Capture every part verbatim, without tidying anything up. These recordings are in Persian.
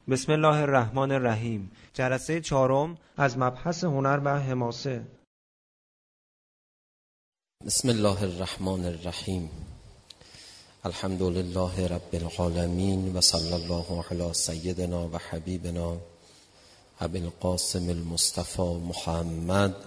بسم الله الرحمن الرحیم. جلسه چهارم از مبحث هنر و حماسه. بسم الله الرحمن الرحیم. الحمد لله رب العالمین و صلی الله علی سیدنا و حبیبنا ابی القاسم المصطفى محمد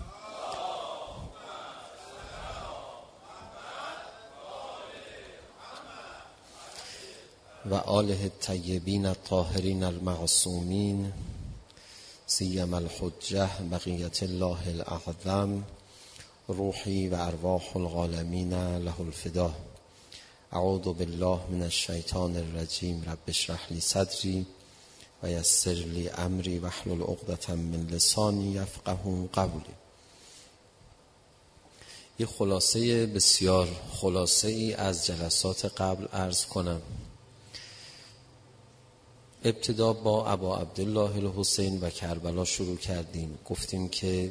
و آله الطیبین الطاهرین المعصومین سیما الحجة بقیة الله الاعظم روحی و ارواح العالمین له الفدا. اعوذ بالله من الشیطان الرجیم. رب اشرح لی صدری و یسر لی امری واحلل عقدة من لسانی یفقهوا قولی. یه خلاصه بسیار خلاصه ای از جلسات قبل عرض کنم. ابتدا با ابا عبدالله الحسین و کربلا شروع کردیم. گفتیم که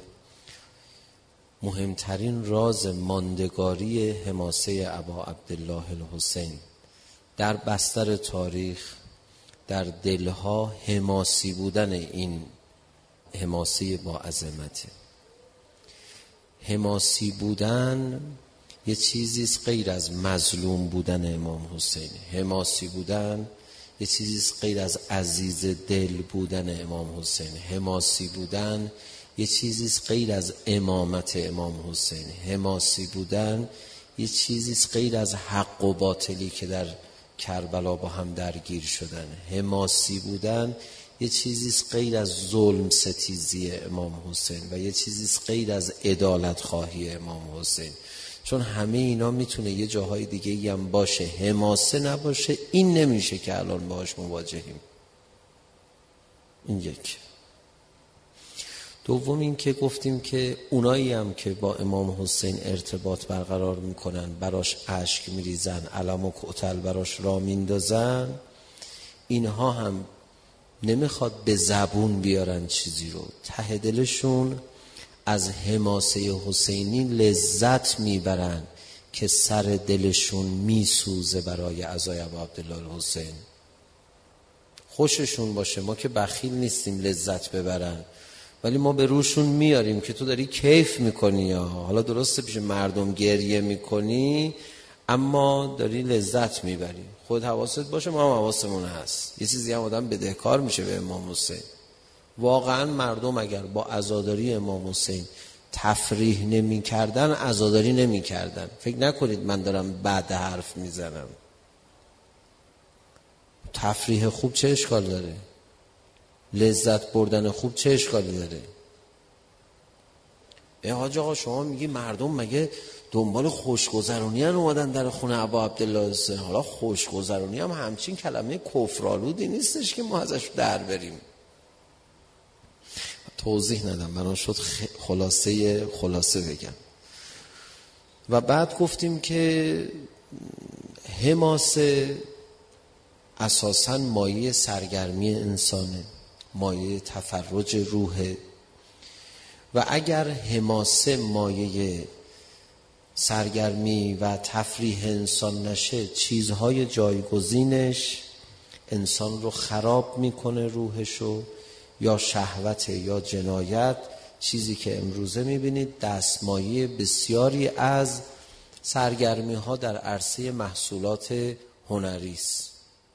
مهمترین راز ماندگاری حماسه ابا عبدالله الحسین در بستر تاریخ، در دلها حماسی بودن این حماسه با عظمته. حماسی بودن یه چیزیست غیر از مظلوم بودن امام حسین. حماسی بودن یه چیزیست غیر از عزیز دل بودن امام حسین. حماسی بودن یه چیزیست غیر از امامت امام حسین. حماسی بودن یه چیزیست غیر از حق و باطلی که در کربلا با هم درگیر شدن. حماسی بودن یه چیزیست غیر از ظلم ستیزی امام حسین و یه چیزیست غیر از عدالت خواهی امام حسین. چون همه اینا میتونه یه جاهای دیگه هم باشه، حماسه نباشه، این نمیشه که الان باهاش مواجهیم. این یک. دوم این که گفتیم که اونایی هم که با امام حسین ارتباط برقرار میکنن، براش اشک میریزن، علم و کتل براش را میندازن، اینها هم نمیخواد به زبون بیارن چیزی رو. ته دلشون از حماسه حسینی لذت میبرن که سر دلشون میسوزه برای عزای ابا عبدالله الحسین. خوششون باشه، ما که بخیل نیستیم لذت ببرن، ولی ما به روشون میاریم که تو داری کیف میکنی، یا حالا درسته پیش مردم گریه میکنی اما داری لذت میبری. خود حواست باشه، ما هم حواسمون هست. یه چیزی هم آدم بدهکار میشه به امام حسین. واقعا مردم اگر با عزاداری امام حسین تفریح نمی کردن، عزاداری نمی کردن. فکر نکنید من دارم بد حرف میزنم. تفریح خوب چه اشکال داره؟ لذت بردن خوب چه اشکالی داره؟ ای حاج آقا شما میگی مردم مگه دنبال خوشگذرونی ان اومدن در خونه ابا عبدالله الحسین؟ حالا خوشگذرونی هم همچین کلمه کفرآلودی نیستش که ما ازش در بریم. توضیح ندم، بنا شد خلاصه خلاصه بگم. و بعد گفتیم که حماسه اساساً مایه سرگرمی انسانه، مایه تفرج روحه، و اگر حماسه مایه سرگرمی و تفریح انسان نشه، چیزهای جایگزینش انسان رو خراب میکنه، روحشو، یا شهوت یا جنایت. چیزی که امروزه میبینید دستمایه بسیاری از سرگرمی ها در عرصه محصولات هنری است.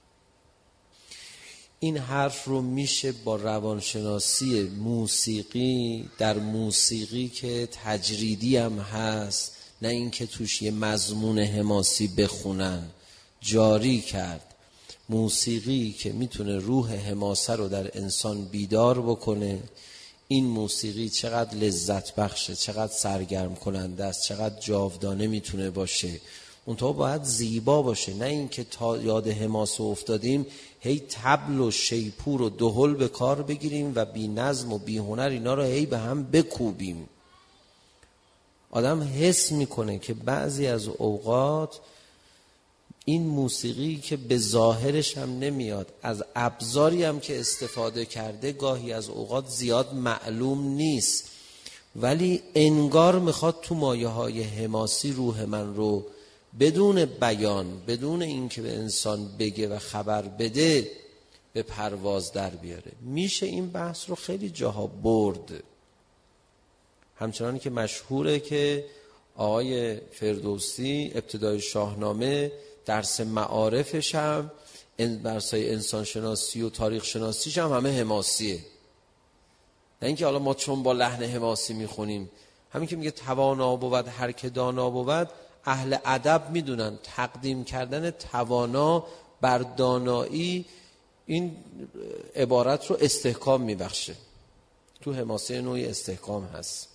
این حرف رو میشه با روانشناسی موسیقی، در موسیقی که تجریدی هم هست، نه اینکه توش یه مضمون حماسی بخونن، جاری کرد. موسیقی که میتونه روح حماسه رو در انسان بیدار بکنه. این موسیقی چقدر لذت بخشه، چقدر سرگرم کننده است، چقدر جاودانه میتونه باشه. اونطور باید زیبا باشه، نه اینکه تا یاد حماسه افتادیم هی طبل و شیپور و دهل به کار بگیریم و بی نظم و بی هنر اینا رو هی به هم بکوبیم. آدم حس میکنه که بعضی از اوقات این موسیقی که به ظاهرش هم نمیاد، از ابزاری هم که استفاده کرده گاهی از اوقات زیاد معلوم نیست، ولی انگار میخواد تو مایه های حماسی روح من رو بدون بیان، بدون اینکه به انسان بگه و خبر بده، به پرواز در بیاره. میشه این بحث رو خیلی جاها برد. همچنان که مشهوره که آقای فردوسی ابتدای شاهنامه درس معارفش هم درسای انسان شناسی و تاریخ شناسیش هم همه حماسیه. نه اینکه حالا ما چون با لحن حماسی میخونیم، همین که میگه توانا بود هر که دانا بود، اهل ادب میدونن تقدیم کردن توانا بر دانایی این عبارت رو استحکام میبخشه. تو حماسه نوعی استحکام هست.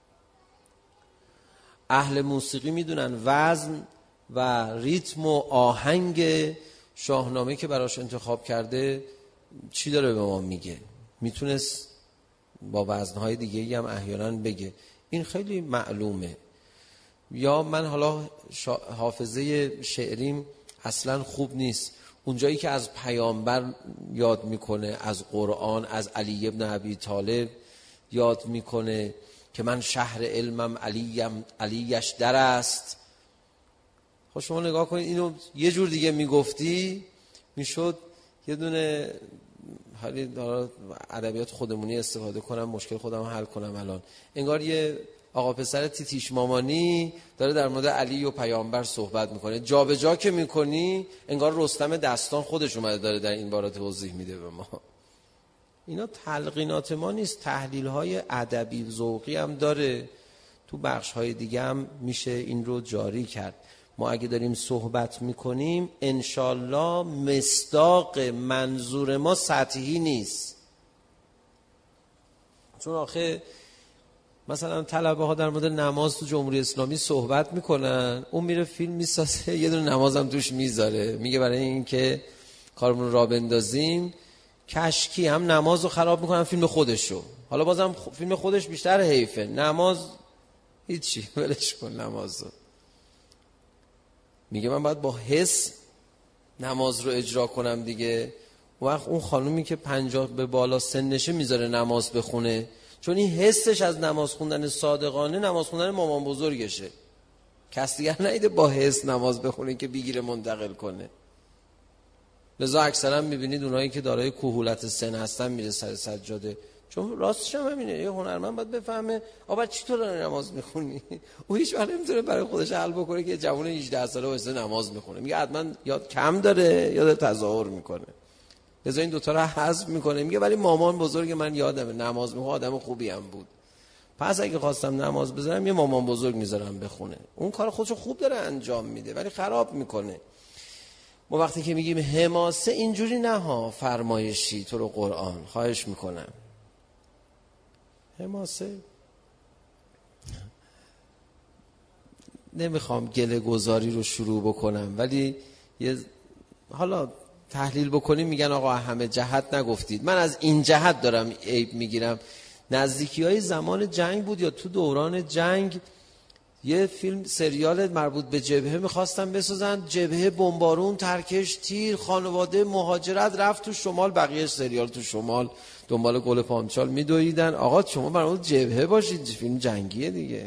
اهل موسیقی میدونن وزن و ریتم و آهنگ شاهنامه که براش انتخاب کرده چی داره به ما میگه. میتونست با وزنهای دیگه هم احیانا بگه. این خیلی معلومه. یا من حالا حافظه شعریم اصلا خوب نیست، اونجایی که از پیامبر یاد میکنه، از قرآن، از علی ابن ابی طالب یاد میکنه که من شهر علمم علیم علیش در است. خب شما نگاه کنید اینو یه جور دیگه میگفتی میشد یه دونه، حالی دارم ادبیات خودمونی استفاده کنم مشکل خودم حل کنم، الان انگار یه آقا پسر تیتیش مامانی داره در مورد علی و پیامبر صحبت میکنه، جا به جا که میکنی انگار رستم دستان خودش اومده داره در این باره توضیح میده به ما. اینا تلقینات ما نیست، تحلیل های ادبی ذوقی هم داره، تو بخش های دیگه هم میشه این رو جاری کرد. ما اگه داریم صحبت میکنیم انشالله مصداق منظور ما سطحی نیست. چون آخه مثلا طلبه ها در مورد نماز تو جمهوری اسلامی صحبت میکنن، اون میره فیلم میسازه یه دونه نمازم توش میذاره، میگه برای این که کارمون را بندازیم کشکی هم نماز رو خراب میکنن فیلم خودشو. حالا بازم فیلم خودش بیشتر حیفه، نماز هیچی ولش کن نمازو. میگه من باید با حس نماز رو اجرا کنم دیگه. وقت اون خانومی که پنجاه به بالا سنشه میذاره نماز بخونه، چون این حسش از نماز خوندن صادقانه نماز خوندن مامان بزرگشه. کس دیگر نیده با حس نماز بخونه که بگیره منتقل کنه. لذا اکثرا میبینید اونایی که دارای کهولت سن هستن میره سر سجاده، چون راستش هم همینه. یه هنرمند باید بفهمه آبا چطور داره نماز میخونی. او هیچ وقت نمیتونه برای خودش حل بکنه که جوان هجده ساله واسه نماز میخونه، میگه حتما یاد کم داره یا داره تظاهر میکنه. لذا این دوتا رو حذف میکنه، میگه ولی مامان بزرگ من یادمه نماز میخونه، آدم خوبی هم بود، پس اگه خواستم نماز بذارم یه مامان بزرگ میذارم بخونه. اون کار خودشو خوب داره انجام میده ولی خراب میکنه. ما وقتی که میگیم حماسه اینجوری نه ها فرمایشی تو رو قرآن، خواهش میکنم. حماسه نمیخوام گله گذاری رو شروع بکنم، ولی یه حالا تحلیل بکنیم میگن آقا همه جهت نگفتید. من از این جهت دارم عیب میگیرم. نزدیکی های زمان جنگ بود یا تو دوران جنگ یه فیلم سریال مربوط به جبهه میخواستن بسازن، جبهه بمبارون، ترکش تیر، خانواده مهاجرت رفت تو شمال، بقیه سریال تو شمال دنبال گل پامچال میدویدن. آقا شما برای جبهه باشید، فیلم جنگیه دیگه.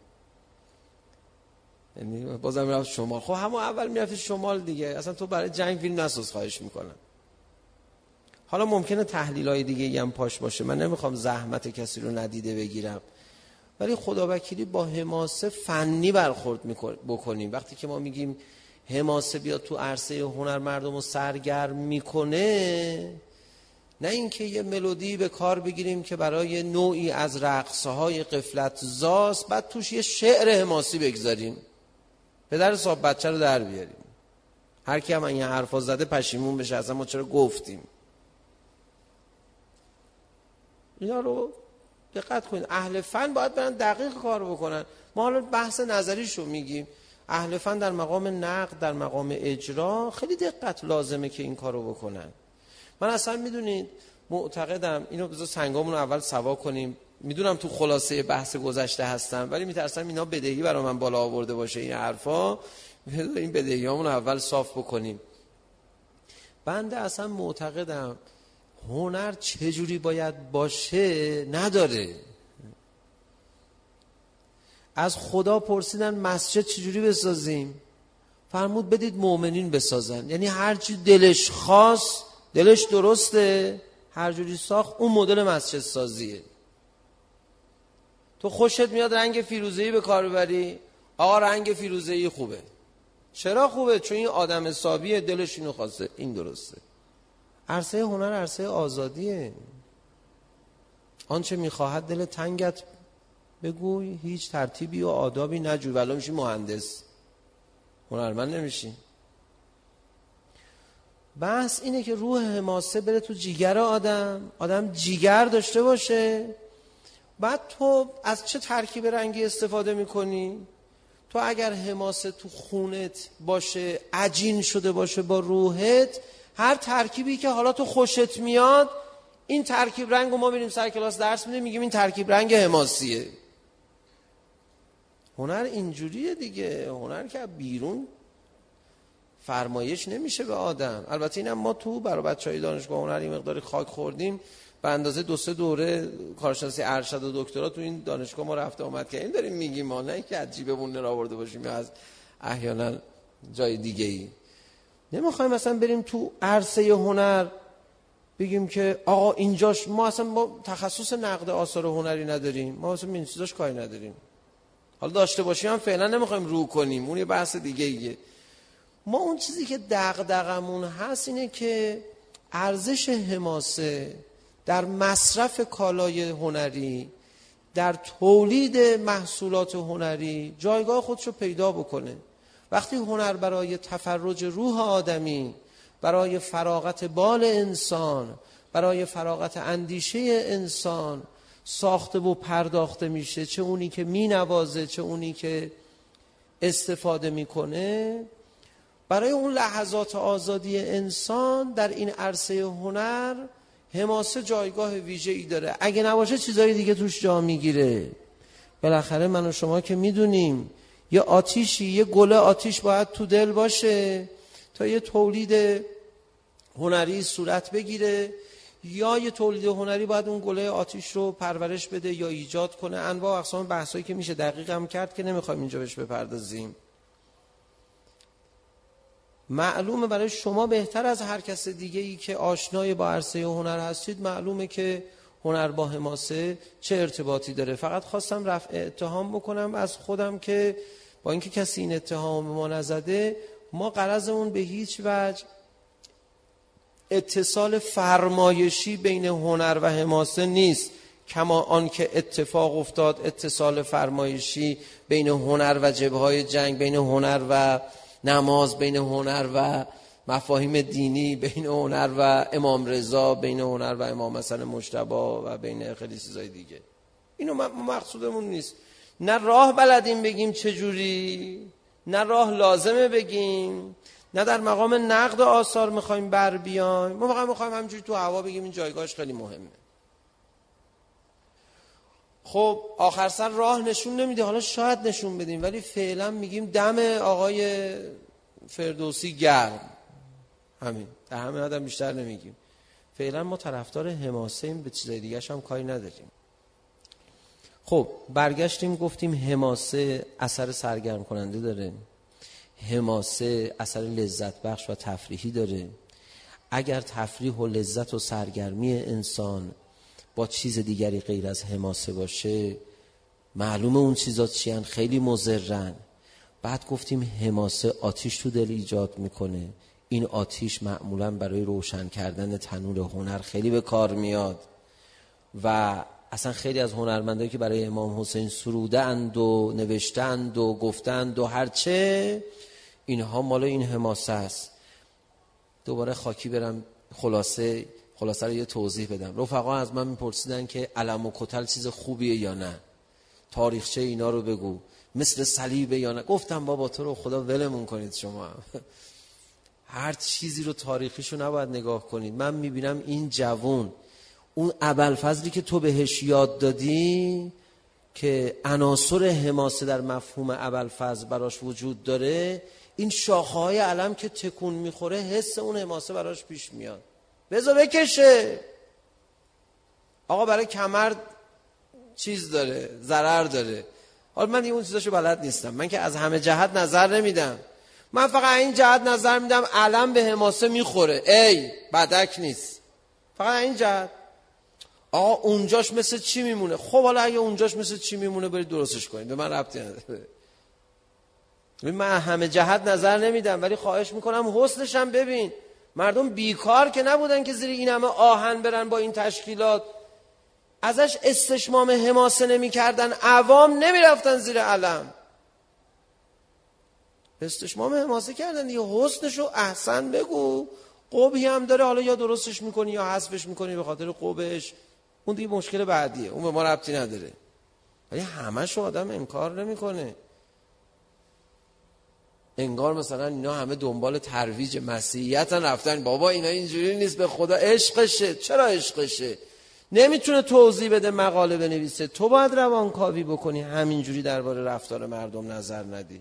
یعنی بازم رفت شمال. خب همون اول میرفت شمال دیگه، اصلا تو برای جنگ فیلم نساز، خواهش میکنم. حالا ممکنه تحلیل‌های دیگه هم پاش باشه، من نمیخوام زحمت کسی رو ندیده بگیرم، ولی خداوکیلی با حماسه فنی برخورد بکنیم. وقتی که ما میگیم حماسه بیاد تو عرصه هنر مردم رو سرگرم میکنه، نه اینکه یه ملودی به کار بگیریم که برای نوعی از رقصهای غفلت زاست بعد توش یه شعر حماسی بگذاریم، پدر صاحب بچه رو در بیاریم. هر کی هم این حرفا زده پشیمون بشه اصلا ما چرا گفتیم. اینا رو دقت کنید. اهل فن باید برن دقیق کار بکنن. ما حالا بحث نظریشو میگیم. اهل فن در مقام نقد، در مقام اجرا خیلی دقت لازمه که این کارو بکنن. من اصلا میدونید معتقدم، اینو بذار سنگامون رو اول سوا کنیم، میدونم تو خلاصه بحث گذشته هستم ولی میترسم اینا بدهی برای من بالا آورده باشه این حرفا، این بدهیامون رو اول صاف بکنیم. بنده اصلا معتقدم هنر چجوری باید باشه نداره. از خدا پرسیدن مسجد چجوری بسازیم، فرمود بدید مؤمنین بسازن، یعنی هر چی دلش خواست دلش درسته، هر جوری ساخت، اون مدل مسجد سازیه. تو خوشت میاد رنگ فیروزه‌ای به کار ببری، آقا رنگ فیروزه‌ای خوبه. چرا خوبه؟ چون این آدم حسابیه، دلش اینو خواسته، این درسته. عرصه هنر عرصه آزادیه. آنچه میخواهد دل تنگت بگوی، هیچ ترتیبی و آدابی نجوی، ولی میشی مهندس، هنرمند نمیشی. بس اینه که روح حماسه بره تو جیگر آدم، آدم جیگر داشته باشه. بعد تو از چه ترکیب رنگی استفاده میکنی؟ تو اگر حماسه تو خونت باشه، عجین شده باشه با روحت، هر ترکیبی که حالا تو خوشت میاد، این ترکیب رنگو ما میریم سر کلاس درس میدیم، میگیم این ترکیب رنگ حماسیه. هنر اینجوریه دیگه. هنر که بیرون فرمایش نمیشه به آدم. البته اینم ما تو برای بچهای دانشگاه هنر این مقداری خاک خوردیم، به اندازه دو سه دوره کارشناسی ارشد و دکترا تو این دانشگاه ما رفته اومد که این داریم میگیم، ما نه که از جیبمون نرآورده باشیم یا از احیانا جای دیگه ای. نمیخوایم مثلا بریم تو عرصه هنر بگیم که آقا اینجاش ما اصلا ما تخصص نقد آثار هنری نداریم، ما اصلا این چیزاش کاری نداریم. حالا داشته باشیم هم فعلا نمیخوایم رو کنیم، اون یه بحث دیگه ایه. ما اون چیزی که دغدغمون هست اینه که ارزش حماسه در مصرف کالای هنری، در تولید محصولات هنری جایگاه خودشو پیدا بکنه. وقتی هنر برای تفرج روح آدمی، برای فراغت بال انسان، برای فراغت اندیشه انسان ساخته و پرداخته میشه، چه اونی که مینوازه چه اونی که استفاده میکنه، برای اون لحظات آزادی انسان در این عرصه هنر حماسه جایگاه ویژه‌ای داره. اگه نباشه چیزای دیگه توش جا میگیره. بالاخره من و شما که میدونیم یه آتیشی، یه گله آتیش باید تو دل باشه تا یه تولید هنری صورت بگیره، یا یه تولید هنری باید اون گله آتیش رو پرورش بده یا ایجاد کنه. انواع اقسام بحثایی که میشه دقیق هم کرد که نمیخوایم اینجا بهش بپردازیم. معلومه برای شما بهتر از هر کس دیگه‌ای که آشنای با عرصه هنر هستید، معلومه که هنر با حماسه چه ارتباطی داره. فقط خواستم رفع اتهام بکنم از خودم که با اینکه کسی این اتهام ما نزده، ما غرضمون به هیچ وجه اتصال فرمایشی بین هنر و حماسه نیست، کما آن که اتفاق افتاد اتصال فرمایشی بین هنر و جبهه‌های جنگ، بین هنر و نماز، بین هنر و مفاهیم دینی، بین هنر و امام رضا، بین هنر و امام حسن مجتبی و بین خیلی چیزای دیگه. اینو مقصودمون نیست. نه راه بلدیم بگیم چجوری، نه راه لازمه بگیم، نه در مقام نقد آثار میخوایم بر بیایم. ما فقط میخوایم همینجوری تو هوا بگیم این جایگاهش خیلی مهمه. خب آخر سر راه نشون نمیده، حالا شاید نشون بدیم، ولی فعلا میگیم دم آقای فردوسی گرم. همین، در همین آدم بیشتر نمیگیم. فعلا ما طرفدار حماسه ایم، به چیزای دیگه هم کاری نداریم. خب برگشتیم گفتیم حماسه اثر سرگرم کننده داره، حماسه اثر لذت بخش و تفریحی داره. اگر تفریح و لذت و سرگرمی انسان با چیز دیگری غیر از حماسه باشه، معلومه اون چیزا چیان، خیلی مضرن. بعد گفتیم حماسه آتیش تو دل ایجاد میکنه. این آتیش معمولا برای روشن کردن تنور هنر خیلی به کار میاد و اصلا خیلی از هنرمندایی که برای امام حسین سرودند و نوشتند و گفتند و هرچه، اینها مال این حماسه است. دوباره خاکی برم خلاصه خلاصه رو یه توضیح بدم. رفقا از من میپرسیدن که علم و کتل چیز خوبیه یا نه، تاریخچه اینا رو بگو، مثل صلیبه یا نه. گفتم بابا تو رو خدا ولمون کنید، شما هر چیزی رو تاریخیشو نباید نگاه کنید. من میبینم این جوون، اون ابوالفضلی که تو بهش یاد دادی که عناصر حماسه در مفهوم ابوالفضل براش وجود داره، این شاخه‌های علم که تکون میخوره حس اون حماسه براش پیش میاد. بذار بکشه. آقا برای کمر چیز داره، ضرر داره. حالا من اون چیزاشو بلد نیستم، من که از همه جهت نظر نمیدم. من فقط این جهت نظر میدم علم به حماسه میخوره، ای بدک نیست، فقط این جهت. آقا اونجاش مثل چی میمونه؟ خب حالا اگه اونجاش مثل چی میمونه برید درستش کنید، به من ربطی نداره. من همه جهت نظر نمیدم، ولی خواهش میکنم حسنش هم ببین. مردم بیکار که نبودن که زیر این همه آهن برن با این تشکیلات، ازش استشمام حماسه نمی کردن، عوام نمی رفتن زیر علم، استشمام حماسه کردن دیگه. حسنشو احسن بگو، قبحی هم داره، حالا یا درستش میکنی یا حذفش میکنی به خاطر قبحش، اون دیگه مشکل بعدیه، اون به ما ربطی نداره. ولی همه‌شو آدم انکار نمیکنه. انگار مثلا اینا همه دنبال ترویج مسیحیتن، رفتن بابا اینا اینجوری نیست، به خدا عشقشه. چرا عشقشه؟ نمیتونه توضیح بده، مقاله بنویسه، تو باید روانکاوی بکنی، همینجوری درباره رفتار مردم نظر ندی.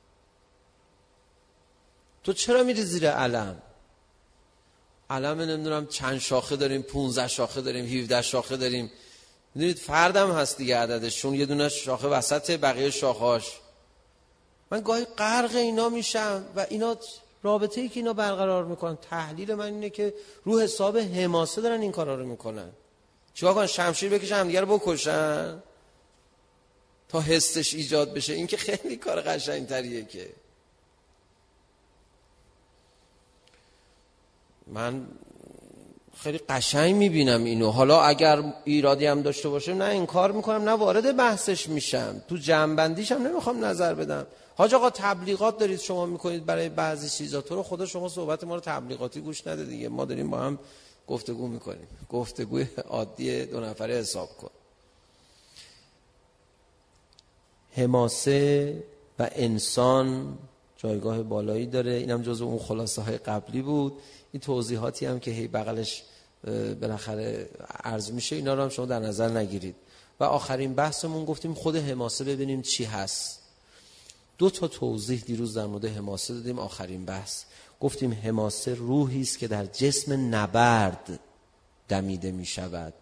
تو چرا میری زیر علم؟ علم نمیدونم چند شاخه داریم، پونزده شاخه داریم، هفده شاخه داریم، میدونید فردم هست دیگه عددشون، یه دونه شاخه وسط، بقیه شاخهاش. من گاهی غرق اینا میشم و اینا رابطه‌ای که اینا برقرار میکنن، تحلیل من اینه که رو حساب حماسه دارن این کارا رو میکنن. چیکار کنن؟ شمشیر بکشن همدیگه رو بکشن تا حسش ایجاد بشه؟ این که خیلی کار قشنگ‌تریه. که من خیلی قشنگ میبینم اینو. حالا اگر ایرادی هم داشته باشه نه انکار میکنم، نه وارد بحثش میشم، تو جمع‌بندیش هم نمیخوام نظر بدم. حاج آقا تبلیغات دارید شما میکنید برای بعضی چیزا، تو رو خدا شما صحبت ما رو تبلیغاتی گوش نده دیگه، ما داریم با هم گفتگو میکنیم، گفتگوی عادی دو نفره حساب کن. حماسه و انسان جایگاه بالایی داره، اینم جزو اون خلاصه های قبلی بود. این توضیحاتی هم که هی بغلش بالاخره عرض میشه، اینا رو هم شما در نظر نگیرید. و آخرین بحثمون گفتیم خود حماسه ببینیم چی هست. دو تا توضیح دیروز در مورد حماسه دادیم. آخرین بحث گفتیم حماسه روحی است که در جسم نبرد دمیده می شود.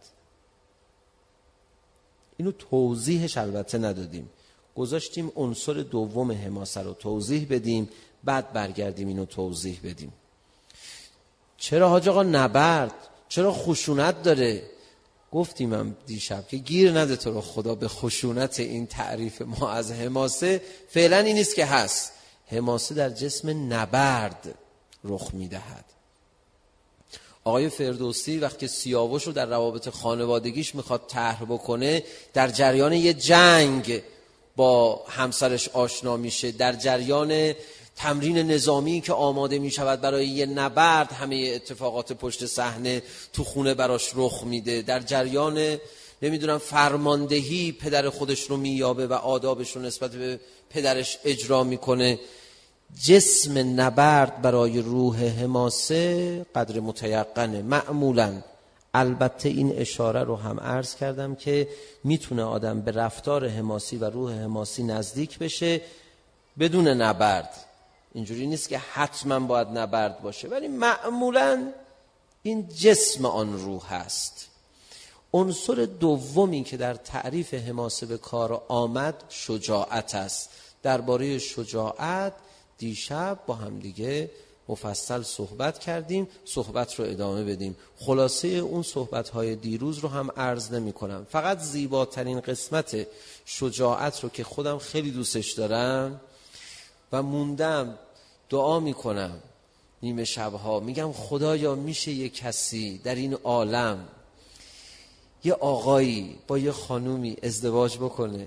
اینو توضیحش البته ندادیم، گذاشتیم عنصر دوم حماسه رو توضیح بدیم، بعد برگردیم اینو توضیح بدیم. چرا حاج آقا نبرد؟ چرا خشونت داره؟ گفتیم هم دیشب که گیر نده تو رو خدا به خشونت این تعریف ما از حماسه. فعلا این نیست که هست. حماسه در جسم نبرد رخ میدهد. آقای فردوسی وقتی سیاوش رو در روابط خانوادگیش میخواد طرح بکنه، در جریان یه جنگ با همسرش آشنا میشه، در جریان تمرین نظامی که آماده می شود برای یه نبرد، همه اتفاقات پشت صحنه تو خونه براش رخ میده، در جریان نمیدونم فرماندهی پدر خودش رو مییابه و آدابش رو نسبت به پدرش اجرا میکنه. جسم نبرد برای روح حماسه قدر متیقنه معمولاً. البته این اشاره رو هم عرض کردم که میتونه آدم به رفتار حماسی و روح حماسی نزدیک بشه بدون نبرد. اینجوری نیست که حتما باید نبرد باشه، ولی معمولاً این جسم آن روح هست. عنصر دومی که در تعریف حماسه به کار آمد شجاعت است. درباره شجاعت دیشب با هم دیگه مفصل صحبت کردیم، صحبت رو ادامه بدیم. خلاصه اون صحبت‌های دیروز رو هم عرض نمی کنم، فقط زیباترین قسمت شجاعت رو که خودم خیلی دوستش دارم و موندم دعا میکنم نیمه شبها، میگم خدایا میشه یه کسی در این عالم، یه آقایی با یه خانومی ازدواج بکنه،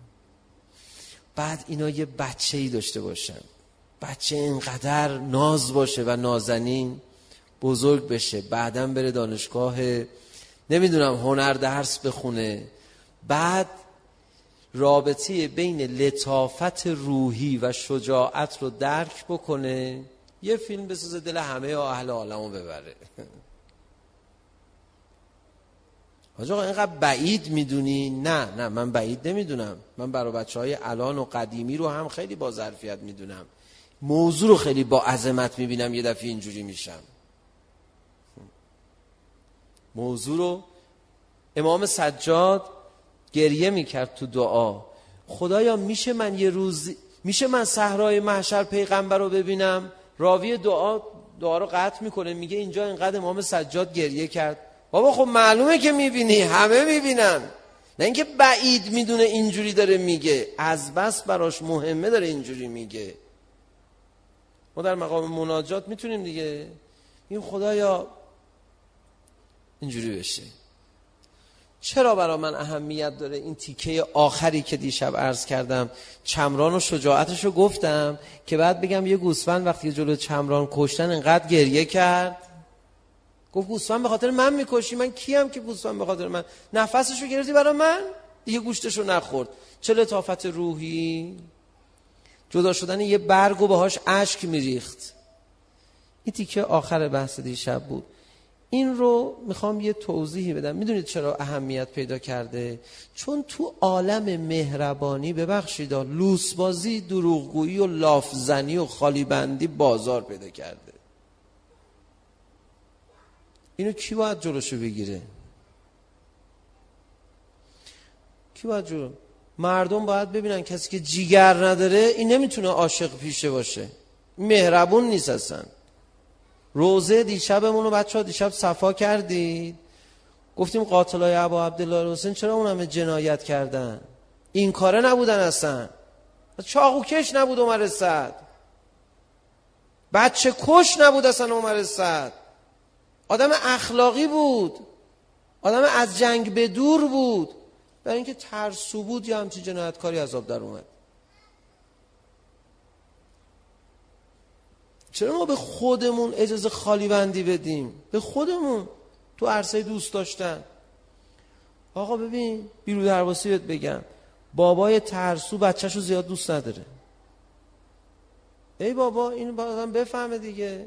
بعد اینا یه بچه‌ای داشته باشن، بچه اینقدر ناز باشه و نازنین، بزرگ بشه، بعداً بره دانشگاه نمیدونم هنر درس بخونه، بعد رابطه بین لطافت روحی و شجاعت رو درک بکنه، یه فیلم بسازه دل همه اهل عالمو ببره. حاج آقا اینقدر بعید میدونی؟ نه نه من بعید نمیدونم، من برای بچهای الان و قدیمی رو هم خیلی با ظرفیت میدونم، موضوع رو خیلی با عظمت میبینم، یه دفعه اینجوری میشم. موضوع رو امام سجاد گریه میکرد تو دعا، خدایا میشه من یه روز میشه من صحرای محشر پیغمبر رو ببینم؟ راوی دعا دعا رو قطع میکنه، میگه اینجا اینقدر امام سجاد گریه کرد. بابا خب معلومه که میبینی، همه میبینن، نه اینکه بعید میدونه اینجوری داره میگه، از بس براش مهمه داره اینجوری میگه. ما در مقام مناجات میتونیم دیگه این خدایا اینجوری بشه. چرا برای من اهمیت داره این تیکه آخری که دیشب عرض کردم، چمران و شجاعتش رو گفتم که بعد بگم یه گوسفند وقتی جلو چمران کشتن انقدر گریه کرد، گفت گوسفند به خاطر من میکشی؟ من کیم که گوسفند به خاطر من؟ نفسشو گرفتی برای من، دیگه گوشتشو نخورد. چه لطافت روحی، جدا شدن یه برگ و باهاش اشک میریخت. این تیکه آخر بحث دیشب بود. این رو میخوام یه توضیحی بدم. میدونید چرا اهمیت پیدا کرده؟ چون تو عالم مهربانی، ببخشید، لوسبازی، دروغگویی و لافزنی و خالیبندی بازار پیدا کرده. اینو کی باید جلوشو بگیره؟ کی باید جلو؟ مردم باید ببینن کسی که جیگر نداره این نمیتونه عاشق پیشه باشه، مهربون نیست اصلا. روزه دیشبمون رو بچه ها دیشب صفا کردید، گفتیم قاتلای ابا عبدالله حسین چرا اون همه جنایت کردن؟ این کاره نبودن اصلا، چاقو کش نبود عمر سعد، بچه کش نبود اصلا عمر سعد، آدم اخلاقی بود، آدم از جنگ به دور بود. برای اینکه ترسو بود یا همچی جنایتکاری عذاب در اومد. چرا ما به خودمون اجازه خالی بندی بدیم؟ به خودمون تو عرصه دوست داشتن. آقا ببین بیرو درواسی بهت بگم، بابای ترسو بچه‌شو زیاد دوست نداره. ای بابا اینو بازم بفهمه دیگه.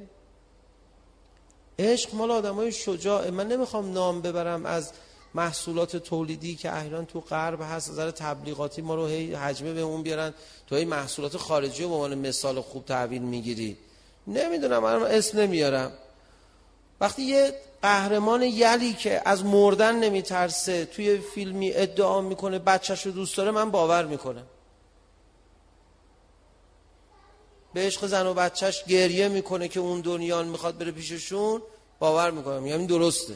عشق مال آدمای شجاعه. من نمیخوام نام ببرم از محصولات تولیدی که احیانا تو غرب هست، از نظر تبلیغاتی ما رو هی حجمه به اون بیارن، تو هی محصولات خارجی رو به عنوان مثال خوب تحویل میگیری. نمیدونم، من اسم نمیارم. وقتی یه قهرمان یلی که از مردن نمیترسه توی فیلمی ادعا میکنه بچه‌شو دوست داره، من باور میکنم. به عشق زن و بچهش گریه میکنه که اون دنیان میخواد بره پیششون، باور میکنم، میگم این درسته.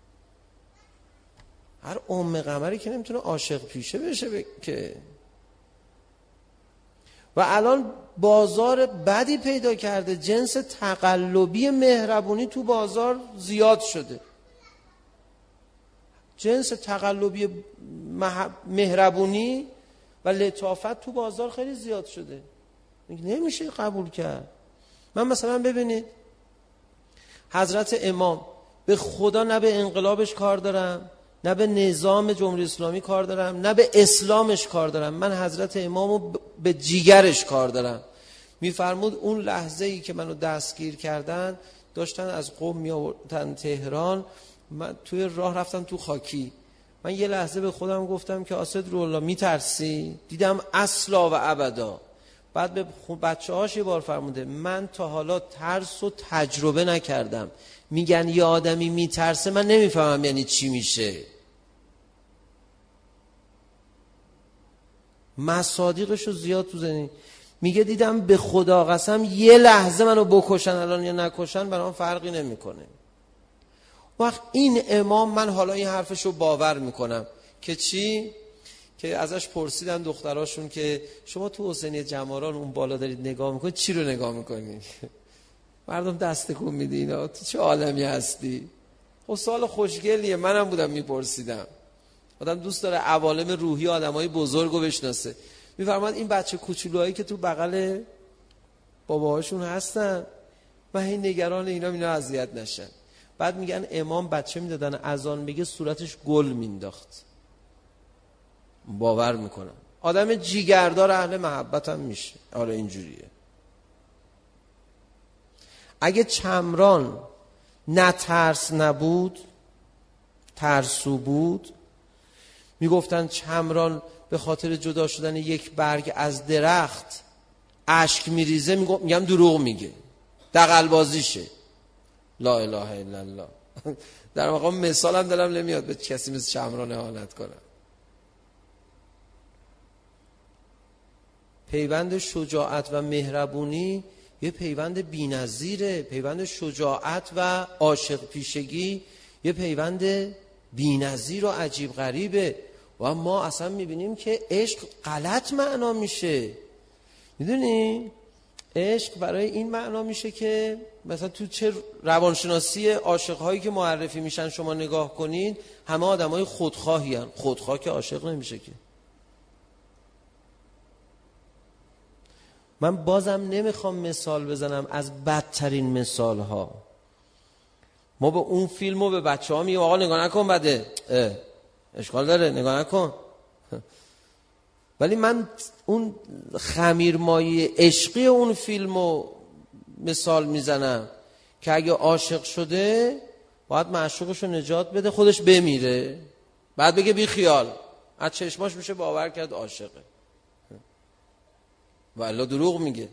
هر ام قمری که نمیتونه عاشق پیشه بشه ب... که و الان بازار بدی پیدا کرده، جنس تقلبی مهربونی تو بازار زیاد شده. جنس تقلبی مح... مهربونی و لطافت تو بازار خیلی زیاد شده، نمیشه قبول کرد. من مثلا ببینید حضرت امام، به خدا نه به انقلابش کار دارم، نه به نظام جمهوری اسلامی کار دارم، نه به اسلامش کار دارم، من حضرت امامو به جیگرش کار دارم. میفرمود اون لحظه ای که منو دستگیر کردن، داشتن از قم می آوردن تهران، من توی راه رفتم تو خاکی، من یه لحظه به خودم گفتم که آسد رو الله میترسی؟ دیدم اصلا و ابدا. بعد به بچه هاش یه بار فرموده من تا حالا ترس و تجربه نکردم، میگن یه آدمی میترسه، من نمیفهمم یعنی چی میشه. مصادیقشو زیاد تو زنی میگه دیدم به خدا قسم یه لحظه منو بکشن الان یا نکشن برام فرقی نمیکنه. وقت این امام، من حالا این حرفشو باور میکنم که چی؟ که ازش پرسیدن دختراشون که شما تو حسینیه جماران اون بالا دارید نگاه میکنید، چی رو نگاه میکنید؟ مردم دست تکون میدی اینا، تو چه عالمی هستی؟ خب سوال خوشگلیه، منم بودم میپرسیدم. آدم دوست داره عوالم روحی آدمای بزرگو بشناسه. میفرماد این بچه کوچولوهایی که تو بغل باباهاشون هستن، من این نگران اینا اینا اذیت نشن. بعد میگن امام بچه میدادن اذان بگه صورتش گل مینداخت. باور میکنم آدم جیگردار اهل محبت هم میشه. آره اینجوریه. اگه چمران نه ترس نبود، ترسو بود، میگفتن چمران به خاطر جدا شدن یک برگ از درخت اشک میریزه، میگم دروغ میگه، دغل بازیشه. لا اله الا الله. در مقام مثالم دلم نمیاد به کسی مثل چمران اهانت کنم. پیوند شجاعت و مهربونی یه پیوند بی‌نظیره. پیوند شجاعت و عاشق پیشگی یه پیوند بی‌نظیر و عجیب غریبه و ما اصلا میبینیم که عشق غلط معنا میشه. میدونی عشق برای این معنا میشه که مثلا تو چه روانشناسی عاشق‌هایی که معرفی میشن شما نگاه کنین، همه آدمای خودخواهی هن. خودخواه که عاشق نمیشه که. من بازم نمیخوام مثال بزنم از بدترین مثال ها. ما به اون فیلمو به بچه ها میگیم آقا نگاه نکن بده، اشکال داره نگاه نکن. ولی من اون خمیرمایی عشقی اون فیلمو مثال میزنم که اگه عاشق شده باید معشوقشو نجات بده، خودش بمیره، بعد بگه بی خیال، از چشماش میشه باور کرد عاشقه، والا دروغ میگه.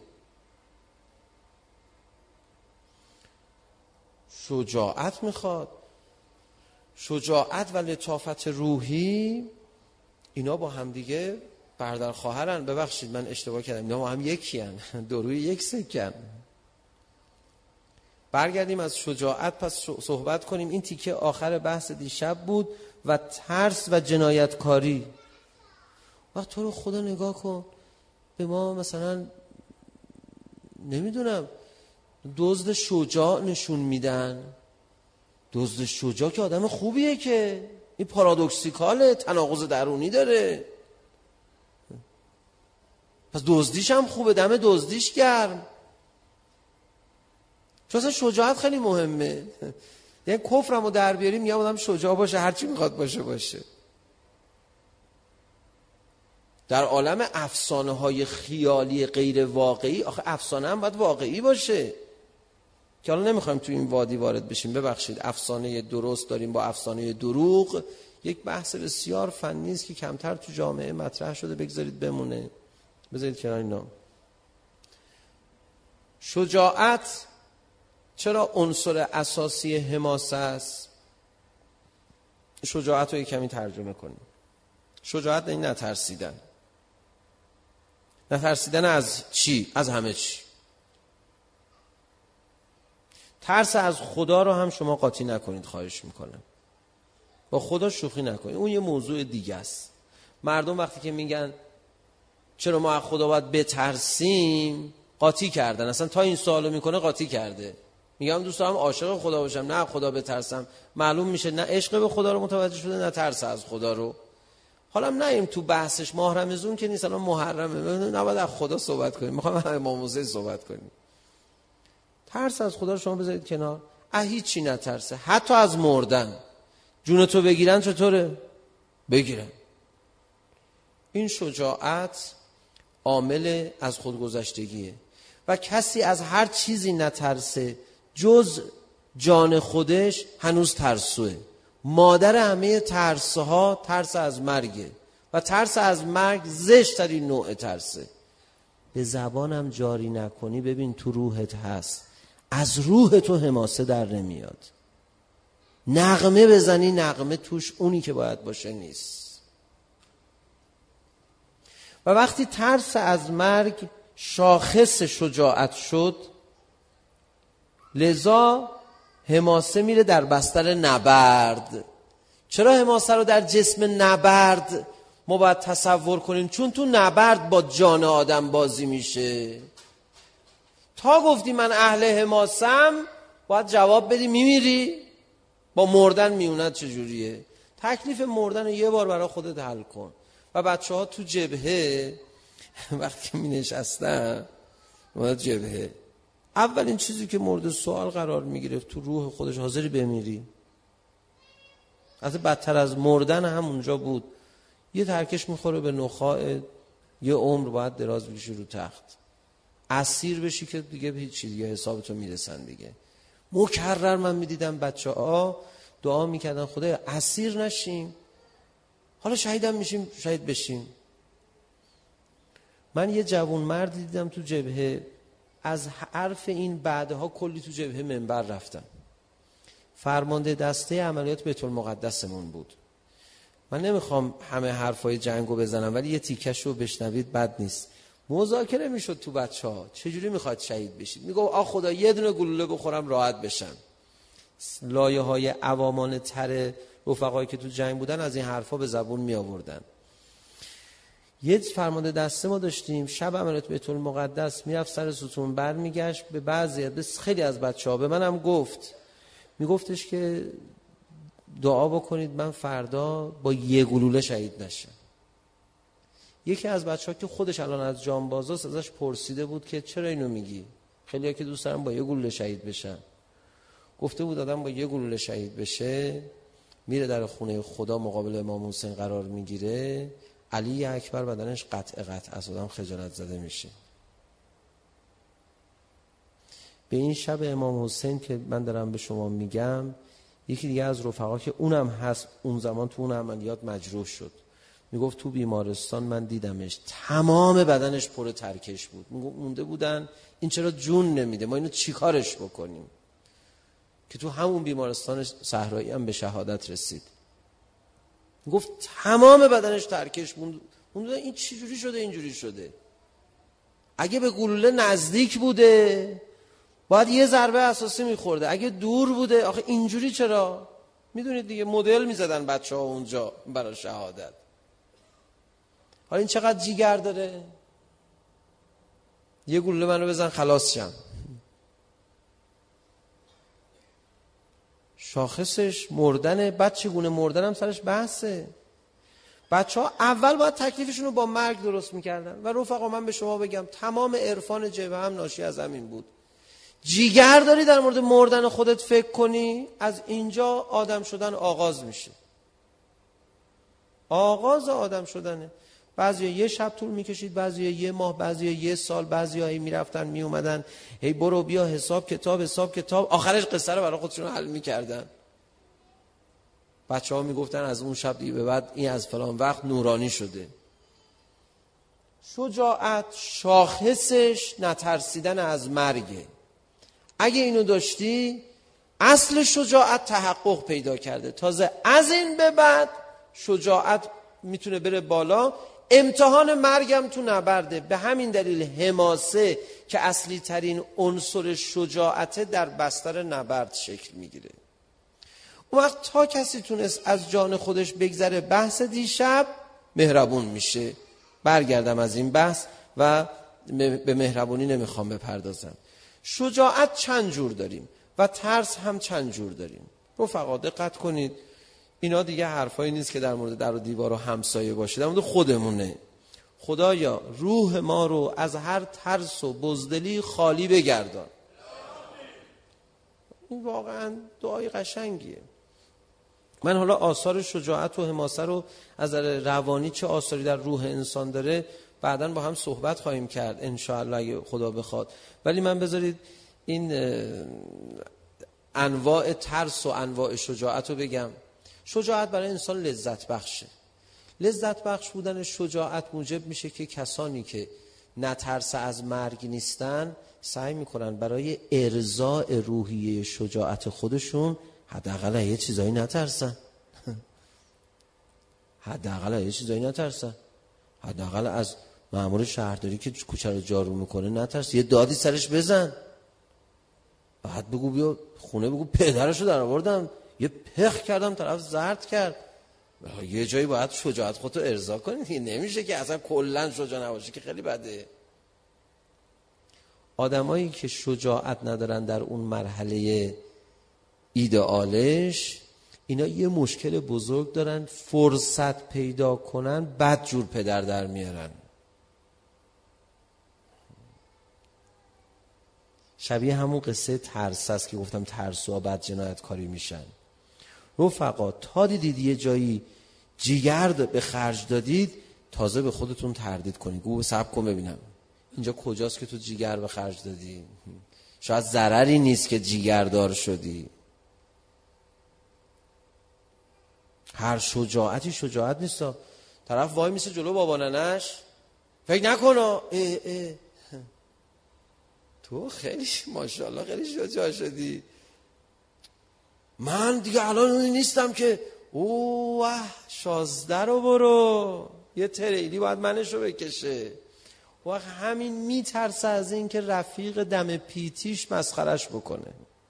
شجاعت میخواد. شجاعت و لطافت روحی اینا با هم دیگه برادر خواهرن. ببخشید من اشتباه کردم، اینا با هم یکی هن، دو روی یک سکن. برگردیم از شجاعت پس صحبت کنیم. این تیکه آخر بحث دیشب بود و ترس و جنایتکاری. وقت تو رو خدا نگاه کن، به ما مثلا نمیدونم دزد شجاع نشون میدن. دزد شجاع که آدم خوبیه، که این پارادوکسیکاله، تناقض درونی داره. پس دزدیش هم خوبه، دم دزدیش گرم. چون اصلا شجاعت خیلی مهمه. یعنی کفرمو در بیاریم میگم آدم شجاع باشه، هرچی میخواد باشه باشه. در عالم افسانه های خیالی غیر واقعی، آخه افسانه هم باید واقعی باشه که حالا نمیخوایم تو این وادی وارد بشیم. ببخشید افسانه درست داریم با افسانه دروغ، یک بحث بسیار فنی است که کمتر تو جامعه مطرح شده. بگذارید بمونه، بذارید کنار اینا. شجاعت چرا عنصر اساسی حماسه است؟ شجاعت رو یک کمی ترجمه کنیم. شجاعت این نترسیدن. نترسیدن از چی؟ از همه چی. ترس از خدا رو هم شما قاطی نکنید، خواهش میکنم. با خدا شوخی نکنید، اون یه موضوع دیگه است. مردم وقتی که میگن چرا ما از خدا باید بترسیم، قاطی کردن. اصلا تا این سوالو میکنه قاطی کرده. میگم دوست دارم عاشق خدا باشم، نه خدا بترسم. معلوم میشه نه عشق به خدا رو متوجه شده، نه ترس از خدا رو. حالا هم نیم تو بحثش، ماه رمضان که نیست، الان محرمه، نباید از خدا صحبت کنیم، میخوام از امام حسین صحبت کنیم. ترس از خدا رو شما بذارید کنار. اه هیچی نترسه، حتی از مردن. جون تو بگیرن چطوره؟ بگیرن. این شجاعت عامل از خودگذشتگیه و کسی از هر چیزی نترسه جز جان خودش هنوز ترسوه. مادر همه ترسها ترس از مرگه و ترس از مرگ زشت‌ترین نوع ترسه. به زبانم جاری نکنی، ببین تو روحت هست، از روح تو حماسه در نمیاد. نغمه بزنی، نغمه توش اونی که باید باشه نیست. و وقتی ترس از مرگ شاخص شجاعت شد، لذا حماسه میره در بستر نبرد. چرا حماسه رو در جسم نبرد ما باید تصور کنیم؟ چون تو نبرد با جان آدم بازی میشه. تا گفتی من اهل حماسم، باید جواب بدی میمیری. با مردن میونت چجوریه؟ تکلیف مردن رو یه بار برای خودت حل کن. و بچه ها تو جبهه وقتی می نشستن جبهه، اولین چیزی که مورد سوال قرار می گرفت تو روح خودش، حاضری بمیری؟ از بدتر از مردن هم اونجا بود. یه ترکش میخوره به نخاع، یه عمر باید دراز بکشی رو تخت، اسیر بشی که دیگه هیچی، دیگه حسابتو میرسن دیگه. مکرر من میدیدم بچه ها دعا میکردن خدایا اسیر نشیم، حالا شهیدم میشیم شهید بشیم. من یه جوان مرد دیدم تو جبهه، از حرف این بعدها کلی تو جبهه منبر رفتم. فرمانده دسته عملیات بیت المقدسمون بود. من نمیخوام همه حرفای جنگو بزنم، ولی یه تیکش رو بشنوید بد نیست. مذاکره میشد تو بچه‌ها چجوری میخواد شهید بشید. میگفت آ خدا یه دونه گلوله بخورم راحت بشم. لایه‌های عوامان تر رفقایی که تو جنگ بودن از این حرفا به زبون می آوردن. یه فرمانده دسته ما داشتیم، شب عملیات بیت المقدس میرفت سر ستون، برمیگشت به بعضی به خیلی از بچه‌ها، به منم گفت، میگفتش که دعا بکنید من فردا با یه گلوله شهید نشم. یکی از بچه‌ها که خودش الان از جانبازاست ازش پرسیده بود که چرا اینو میگی؟ خیلی‌ها که دوست دارن با یه گلوله شهید بشن. گفته بود آدم با یه گلوله شهید بشه میره در خونه خدا مقابل امام حسین قرار میگیره، علی اکبر بدنش قطع قطع از آدم خجالت زده میشه. به این شب امام حسین که من دارم به شما میگم، یکی دیگه از رفقا که اونم هست اون زمان تو اون عملیات مجروح شد، میگفت تو بیمارستان من دیدمش تمام بدنش پر ترکش بود. میگفت مونده بودن این چرا جون نمیده، ما اینو چیکارش بکنیم، که تو همون بیمارستان صحرایی هم به شهادت رسید. گفت تمام بدنش ترکش موند. موند این چی جوری شده اینجوری شده؟ اگه به گلوله نزدیک بوده باید یه ضربه اساسی میخورده، اگه دور بوده آخه اینجوری چرا؟ میدونید دیگه مدل میزدن بچه‌ها اونجا برای شهادت. حالا این چقدر جیگر داره؟ یه گلوله منو بزن خلاص شم. شاخصش مردن، بعد چگونه مردن هم سرش بحثه. بچه ها اول باید تکلیفشون رو با مرگ درست میکردن. و رفقا من به شما بگم تمام عرفان جبهه هم ناشی از همین بود. جیگر داری در مورد مردن خودت فکر کنی، از اینجا آدم شدن آغاز میشه. آغاز آدم شدنه. بعضی یه شب طول میکشید، بعضی یه ماه، بعضی یه سال، بعضی هایی میرفتن میومدن، هی برو بیا حساب کتاب حساب کتاب، آخرش قصه رو برای خودشون حل میکردن. بچه ها میگفتن از اون شب دیگه به بعد این از فلان وقت نورانی شده. شجاعت شاخصش نترسیدن از مرگه. اگه اینو داشتی اصل شجاعت تحقق پیدا کرده. تازه از این به بعد شجاعت میتونه بره بالا. امتحان مرگم تو نبرده. به همین دلیل حماسه که اصلی ترین عنصر شجاعت در بستر نبرد شکل میگیره. اون وقت تا کسی تونست از جان خودش بگذره، بحث دیشب مهربون میشه. برگردم از این بحث و به مهربونی نمیخوام بپردازم. شجاعت چند جور داریم و ترس هم چند جور داریم. رفقا دقت کنید، اینا دیگه حرفایی نیست که در مورد در و دیوار و همسایه باشه، در مورد خودمونه. خدایا روح ما رو از هر ترس و بزدلی خالی بگردان. این واقعا دعای قشنگیه. من حالا آثار شجاعت و حماسه رو از نظر روانی چه آثاری در روح انسان داره بعداً با هم صحبت خواهیم کرد ان شاء الله اگه خدا بخواد. ولی من بذارید این انواع ترس و انواع شجاعت رو بگم. شجاعت برای انسان لذت بخشه. لذت بخش بودن شجاعت موجب میشه که کسانی که نترس از مرگ نیستن سعی میکنن برای ارضاء روحیه شجاعت خودشون حداقل یه چیزایی نترسن. حداقل یه چیزایی نترسن. حداقل از مأمور شهرداری که کوچه رو جارو میکنه نترس، یه دادی سرش بزن. بعد بگو بیا خونه، بگو پدرشو در آوردم یه پخ کردم طرف زرد کرد. یه جایی باید شجاعت خودتو ارضا کنی. نمیشه که اصلا کلا شجاع نباشی که خیلی بده. آدمایی که شجاعت ندارن در اون مرحله ایدئالش، اینا یه مشکل بزرگ دارن، فرصت پیدا کنن بد جور پدر در میارن. شبیه همون قصه ترس است که گفتم ترسوها بد جنایتکاری میشن. رفقا تا دیدید یه جایی جیگر به خرج دادید، تازه به خودتون تردید کنید. گو صبر کن ببینم اینجا کجاست که تو جیگر به خرج دادی. شاید ضرری نیست که جیگردار شدی. هر شجاعتی شجاعت نیست. طرف وای میسه جلو بابا ننش، فکر نکنه اه اه تو خیلی ماشاءالله خیلی شجاع شدی، من دیگه الان اونی نیستم که اوه شازده رو برو، یه تریلی باید منشو بکشه. وقت همین میترسه از این که رفیق دم پیتیش مسخرش بکنه،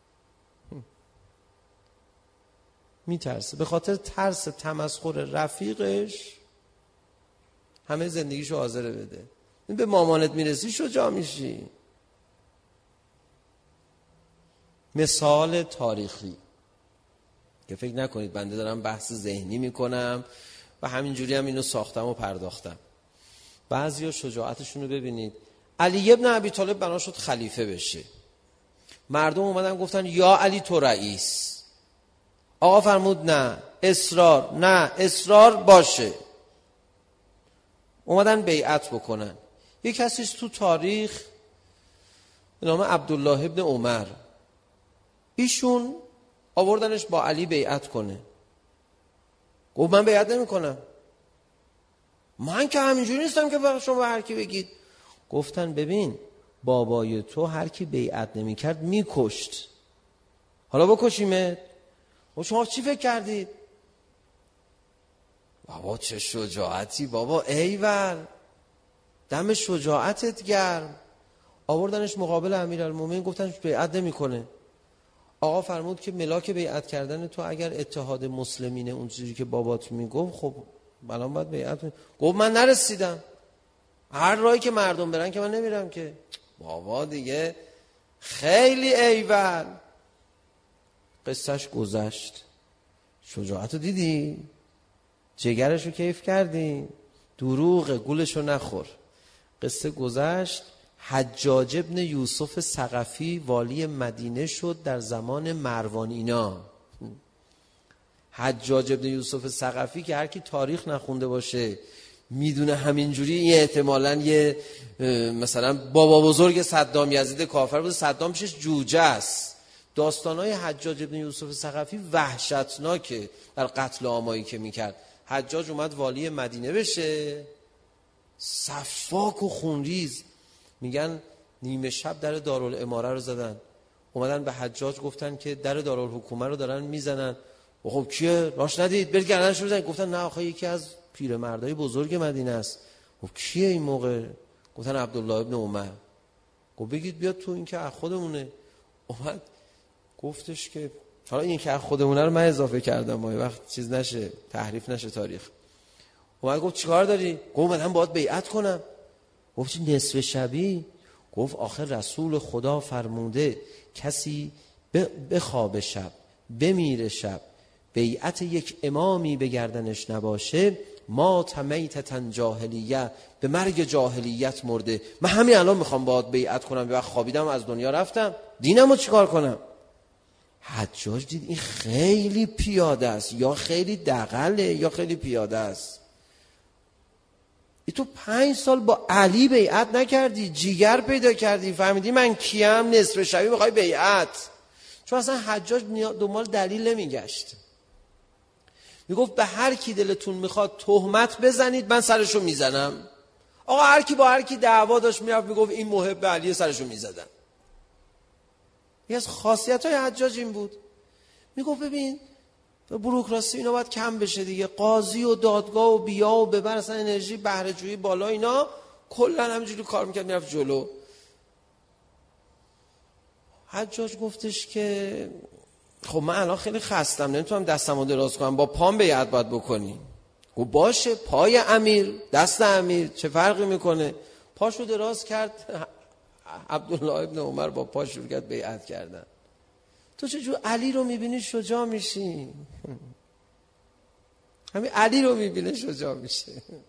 میترسه به خاطر ترس تمسخر رفیقش همه زندگیشو حاضر بده. این به مامانت میرسی شجاع میشی. مثال تاریخی که فکر نکنید بنده دارم بحث ذهنی میکنم و همینجوری هم اینو ساختم و پرداختم. بعضیا شجاعتشون رو ببینید. علی ابن ابی طالب بنا شد خلیفه بشه، مردم اومدن گفتن یا علی تو رئیس. آقا فرمود نه اصرار، نه اصرار باشه. اومدن بیعت بکنن. یک کسیش تو تاریخ به نام عبدالله ابن عمر، ایشون آوردنش با علی بیعت کنه. گفت من بیعت نمی کنم، من که همینجوری نیستم که فقط شما هر کی بگید. گفتن ببین بابای تو هر کی بیعت نمی کرد می کشت، حالا بکشیمت. و شما چی فکر کردید؟ بابا چه شجاعتی بابا، ایول دم شجاعتت گرم. آوردنش مقابل امیرالمومنین، گفتن بیعت نمی کنه. آقا فرمود که ملاک بیعت کردن تو اگر اتحاد مسلمینه اونجوری که بابات میگفت، خب الان باید بیعت می... گفت من نرسیدم، هر راهی که مردم برن که من نمیرم که. بابا دیگه خیلی ایول. قصهش گذشت. شجاعتو دیدی؟ جگرشو کیف کردی؟ دروغ گولشو نخور. قصه گذشت. حجاج ابن یوسف ثقفی والی مدینه شد در زمان مروانینا. حجاج ابن یوسف ثقفی که هر کی تاریخ نخونده باشه میدونه همینجوری یه احتمالاً یه مثلا بابا بزرگ صدام یزید کافر بود، صدام پیشش جوجه است. داستانای حجاج ابن یوسف ثقفی وحشتناکه در قتل عامایی که میکرد. حجاج اومد والی مدینه بشه، سفاک و خونریز. میگن نیمه شب در دارالاماره رو زدن. اومدن به حجاج گفتن که در دارالحکومه رو دارن میزنن. خب کیه؟ راش ندید برید گردنش رو بزنید. گفتن نه آخه یکی از پیرمردای بزرگ مدینه است. خب کیه این موقع؟ گفتن عبدالله ابن عمر. گفت بگید بیاد تو، این که از خودمونه. اومد گفتش که حالا این که از خودمونه رو من اضافه کردم، ما وقت چیز نشه تحریف نشه تاریخ. اومد گفت چیکار داری؟ گفت من باید بیعت کنم. گفت چی نصف شبی؟ گفت آخر رسول خدا فرموده کسی بخواب شب بمیره شب بیعت یک امامی به گردنش نباشه ما تمیتتن جاهلیه، به مرگ جاهلیت مرده. من همین الان میخوام باید بیعت کنم، به وقت خوابیدم از دنیا رفتم، دینمو چیکار کنم؟ حجاج دید این خیلی پیاده است، یا خیلی دغله یا خیلی پیاده است. ای تو پنج سال با علی بیعت نکردی، جیگر پیدا کردی، فهمیدی من کیم، نصف شبی میخوای بیعت. چون اصلا حجاج دنبال دلیل نمیگشت. میگفت به هر کی دلتون میخواد تهمت بزنید من سرشو میزنم. آقا هر کی با هر کی دعوا داشت میرفت میگفت این محب علی، سرشو میزدن. یکی از خاصیت‌های حجاج این بود. میگفت ببین بوروکراسی اینا باید کم بشه دیگه، قاضی و دادگاه و بیا و ببر، اصلا انرژی بهره جویی بالا، اینا کلا همینجوری کار میکرد میرفت جلو. حجاج گفتش که خب من الان خیلی خستم نمیتونم دستمو دراز کنم، با پام بیعت باید بکنی. گفت باشه، پای امیر دست امیر چه فرقی میکنه. پاشو دراز کرد، عبدالله ابن عمر با پاش شروع کرد بیعت کردن. تو چجور علی رو میبینی شجاع میشی؟ همین علی رو میبینه شجاع میشه.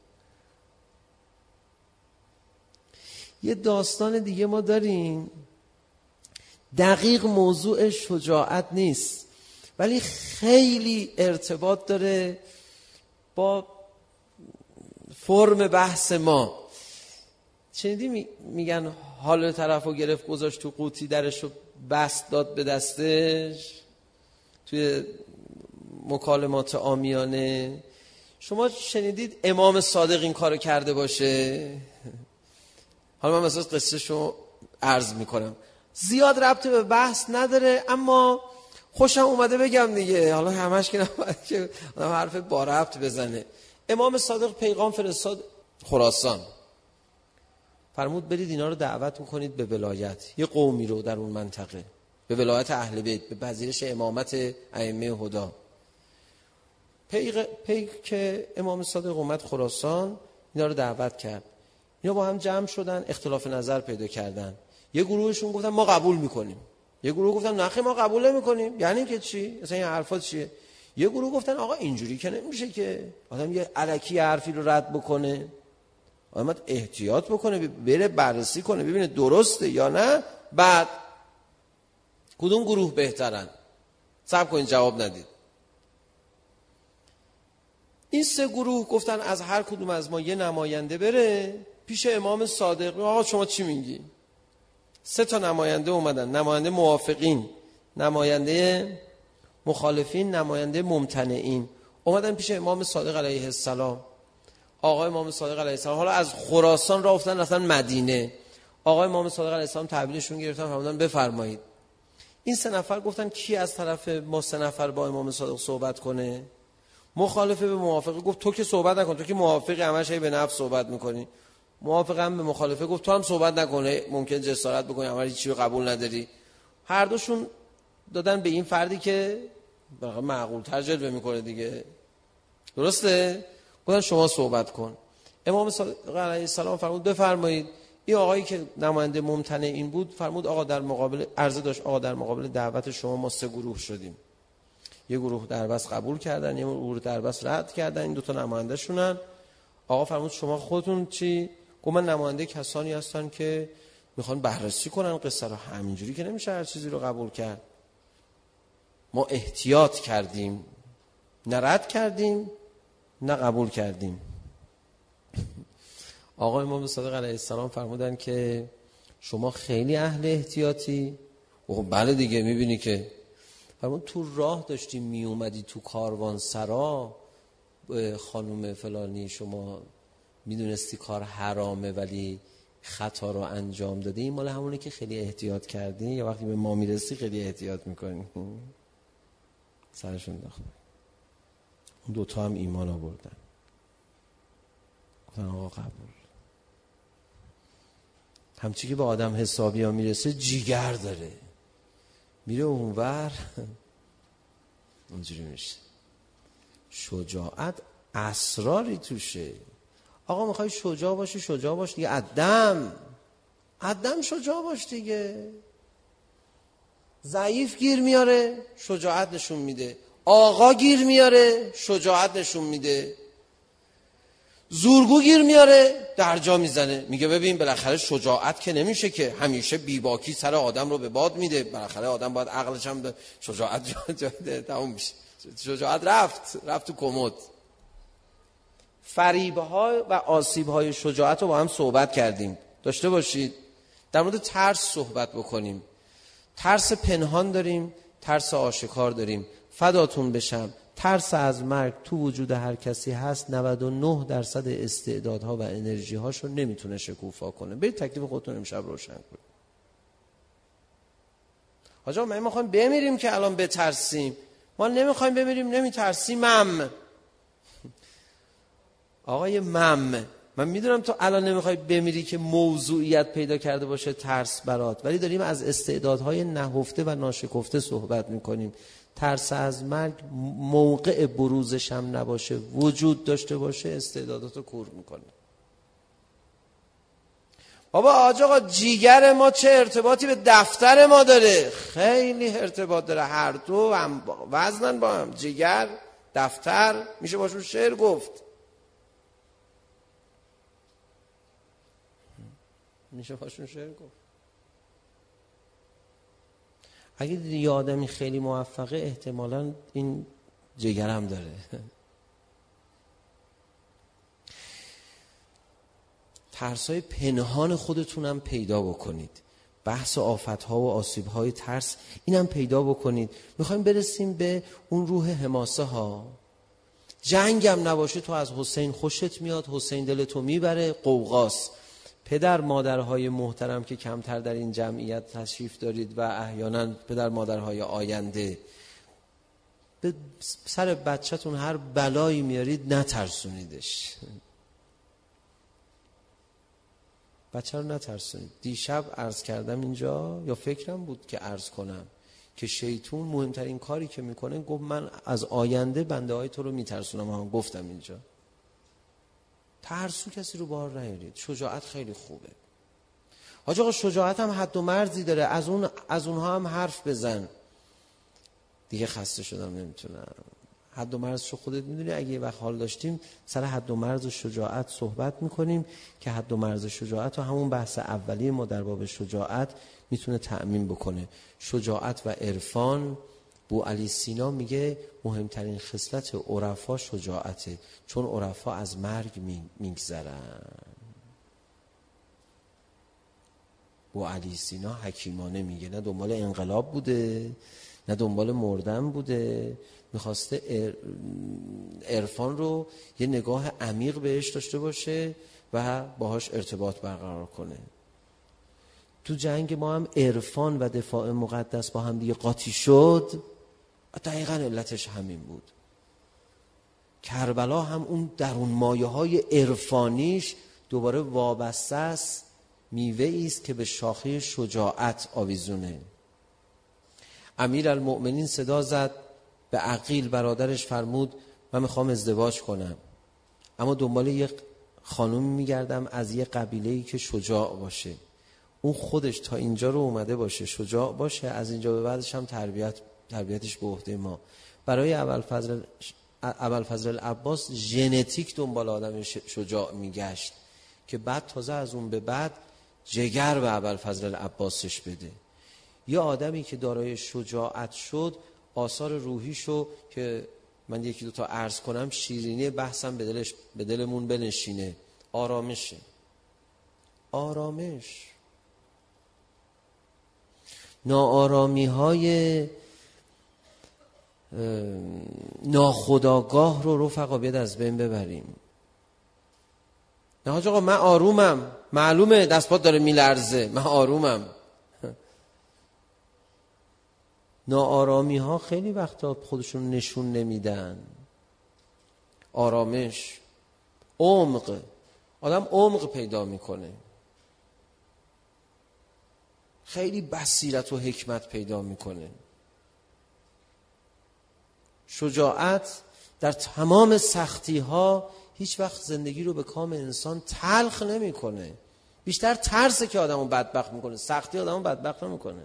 یه داستان دیگه ما داریم، دقیق موضوع شجاعت نیست ولی خیلی ارتباط داره با فرم بحث ما. شنیدی میگن حال طرفو گرفت گذاشت تو قوطی درشو بست داد به دستش توی مکالمات عامیانه. شما شنیدید امام صادق این کارو کرده باشه؟ حالا من مثلا قصه شو عرض میکنم، زیاد ربطی به بحث نداره اما خوشم اومده بگم دیگه. حالا همش که نباید که آدم حرف با ربط بزنه. امام صادق پیغام فرستاد خراسان. فرمود برید اینا رو دعوت میکنید به ولایت، یه قومی رو در اون منطقه، به ولایت اهل بیت، به پذیرش امامت ائمه هدا. پی پی که امام صادق اومد خراسان، اینا رو دعوت کرد. اینا با هم جمع شدن، اختلاف نظر پیدا کردن. یه گروهشون گفتن ما قبول میکنیم، یه گروه گفتن نه ما قبول نمیکنیم. یعنی که چی؟ مثلا این حرفا چیه؟ یه گروه گفتن آقا اینجوری که نمیشه که آدم یه الکی حرفی رو رد بکنه، آدم احتیاط بکنه، بره بررسی کنه ببینه درسته یا نه، بعد کدوم گروه بهترن. صبر کنین جواب ندید. این سه گروه گفتن از هر کدوم از ما یه نماینده بره پیش امام صادق. آقا شما چی میگی؟ سه تا نماینده اومدن، نماینده موافقین، نماینده مخالفین، نماینده ممتنعین، اومدن پیش امام صادق علیه السلام. آقا امام صادق علیه السلام حالا از خراسان راه افتادن رفتن مدینه. آقا امام صادق علیه السلام تحویلشون گرفتن، فرمودن بفرمایید. این سه نفر گفتن کی از طرف ما سه نفر با امام صادق صحبت کنه؟ مخالفه به موافقه گفت تو که صحبت نکن، تو که موافقی، همش به نفس صحبت میکنی. موافقه هم به مخالفه گفت تو هم صحبت نکنه، ممکن جسارت بکنی، همه چیزی رو قبول نداری. هر دوشون دادن به این فردی که معقول تر جلوه میکنه دیگه، درسته؟ گفتن شما صحبت کن. امام صادق علیه السلام فرمود بفرمایید. این آقایی که نماینده ممتنع این بود فرمود آقا در مقابل عرضه داشت، آقا در مقابل دعوت شما ما سه گروه شدیم، یه گروه دربست قبول کردن، یه گروه دربست رد کردن، این دو تا نماینده شونن. آقا فرمود شما خودتون چی؟ گفت من نماینده کسانی هستن که میخوان بررسی کنن قصه رو، همینجوری که نمیشه هر چیزی رو قبول کرد. ما احتیاط کردیم، نه رد کردیم نه قبول کردیم. آقا امام صادق علیه السلام فرمودن که شما خیلی اهل احتیاطی. خب بله دیگه، میبینی که فرمود تو راه داشتی می اومدی تو کاروان سرا، خانم فلانی شما میدونستی کار حرامه ولی خطا رو انجام دادی. این مال همونه که خیلی احتیاط کردی، یا وقتی به ما میرسی خیلی احتیاط میکنی. سرشون داخل. اون دوتا هم ایمان آوردن، گفتن آقا قبول. همچی که به آدم حسابی ها میرسه جیگر داره، میره اونور اونجوری میشه. شجاعت اسراری توشه. آقا میخوای شجاع باشی شجاع باش دیگه، عدم عدم شجاع باش دیگه. ضعیف گیر میاره شجاعت نشون میده، آقا گیر میاره شجاعت نشون میده، زورگو گیر میاره درجا میزنه، میگه ببین بالاخره شجاعت که نمیشه که همیشه بیباکی سر آدم رو به باد میده، بالاخره آدم باید عقلش هم شجاعت جای تموم میشه. شجاعت رفت رفت تو کمد. فریب‌ها و آسیب‌های شجاعت رو با هم صحبت کردیم. داشته باشید در مورد ترس صحبت بکنیم. ترس پنهان داریم، ترس آشکار داریم. فداتون بشم، ترس از مرگ تو وجود هر کسی هست. نود و نه درصد استعدادها و انرژی هاشو نمیتونه شکوفا کنه. برید تکلیف خودتون امشب روشن کنید. آجا ما میخوایم بمیریم که الان بترسیم؟ ما نمیخوایم بمیریم، نمیترسیم. مم آقای مم من میدونم تو الان نمیخوای بمیری که موضوعیت پیدا کرده باشه ترس برات، ولی داریم از استعدادهای نهفته و ناشکفته صحبت میکنیم. ترس از مرگ موقع بروزش هم نباشه، وجود داشته باشه، استعداداتو کور میکنه. بابا آقا جیگر ما چه ارتباطی به دفتر ما داره؟ خیلی ارتباط داره، هر دو هم وزنن با هم. جیگر دفتر میشه باشون شعر گفت، میشه باشون شعر گفت. اگه دیدی یه آدمی خیلی موفقه احتمالاً این جگر هم داره. ترسای پنهان خودتونم پیدا بکنید. بحث آفت‌ها و آسیب‌های ترس اینم پیدا بکنید. میخوایم برسیم به اون روح حماسه ها. جنگ هم نباشه، تو از حسین خوشت میاد، حسین دلتو میبره، قوقاست. پدر مادرهای محترم که کمتر در این جمعیت تشریف دارید و احیانا پدر مادرهای آینده، به سر بچه‌تون هر بلایی میارید نترسونیدش. بچه رو نترسونید. دیشب عرض کردم اینجا، یا فکرم بود که عرض کنم، که شیطون مهمترین کاری که میکنه گفت من از آینده بنده های تو رو میترسونم. هم گفتم اینجا ترسو کسی رو بار نیارید. شجاعت خیلی خوبه. حاج آقا شجاعت هم حد و مرزی داره، از اون از اونها هم حرف بزن. دیگه خسته شدم نمیتونم. حد و مرزش رو خودت میدونی. اگه یه وقت حال داشتیم سر حد و مرز و شجاعت صحبت میکنیم که حد و مرز شجاعت و همون بحث اولیه ما در باب شجاعت میتونه تأمین بکنه. شجاعت و عرفان، بو علی سینا میگه مهمترین خصلت عرفا شجاعته، چون عرفا از مرگ میگذرن. بو علی سینا حکیمانه میگه، نه دنبال انقلاب بوده نه دنبال مردن بوده، میخواسته عرفان رو یه نگاه عمیق بهش داشته باشه و باهاش ارتباط برقرار کنه. تو جنگ ما هم عرفان و دفاع مقدس با هم دیگه قاطی شد، دقیقاً علتش همین بود. کربلا هم اون درون مایه های عرفانیش دوباره وابسته است، میوه است که به شاخه شجاعت آویزونه. امیر المؤمنین صدا زد به عقیل برادرش، فرمود من میخوام ازدواج کنم، اما دنبال یک خانومی میگردم از یک قبیله‌ای که شجاع باشه. اون خودش تا اینجا رو اومده باشه، شجاع باشه، از اینجا به بعدش هم تربیت تربیتش به عهده ما. برای ابوالفضل ابوالفضل العباس ژنتیک دنبال آدم شجاع میگشت که بعد تازه از اون به بعد جگر به ابوالفضل العباسش بده. یه آدمی که دارای شجاعت شد، آثار روحیشو که من یکی دو تا عرض کنم، شیرینی بحثم به دلش به دلمون بنشینه، آرامشه. آرامش. ناآرامی های ناخودآگاه رو رفقا بیاد از بین ببریم. نه حاج آقا من آرومم، معلومه دستپات داره میلرزه، من آرومم. ناآرامی ها خیلی وقتا خودشون نشون نمیدن. آرامش، عمق، آدم عمق پیدا میکنه، خیلی بصیرت و حکمت پیدا میکنه. شجاعت در تمام سختی ها هیچ وقت زندگی رو به کام انسان تلخ نمیکنه. بیشتر ترسه که آدمو بدبخت میکنه، سختی آدمو بدبخت نمیکنه.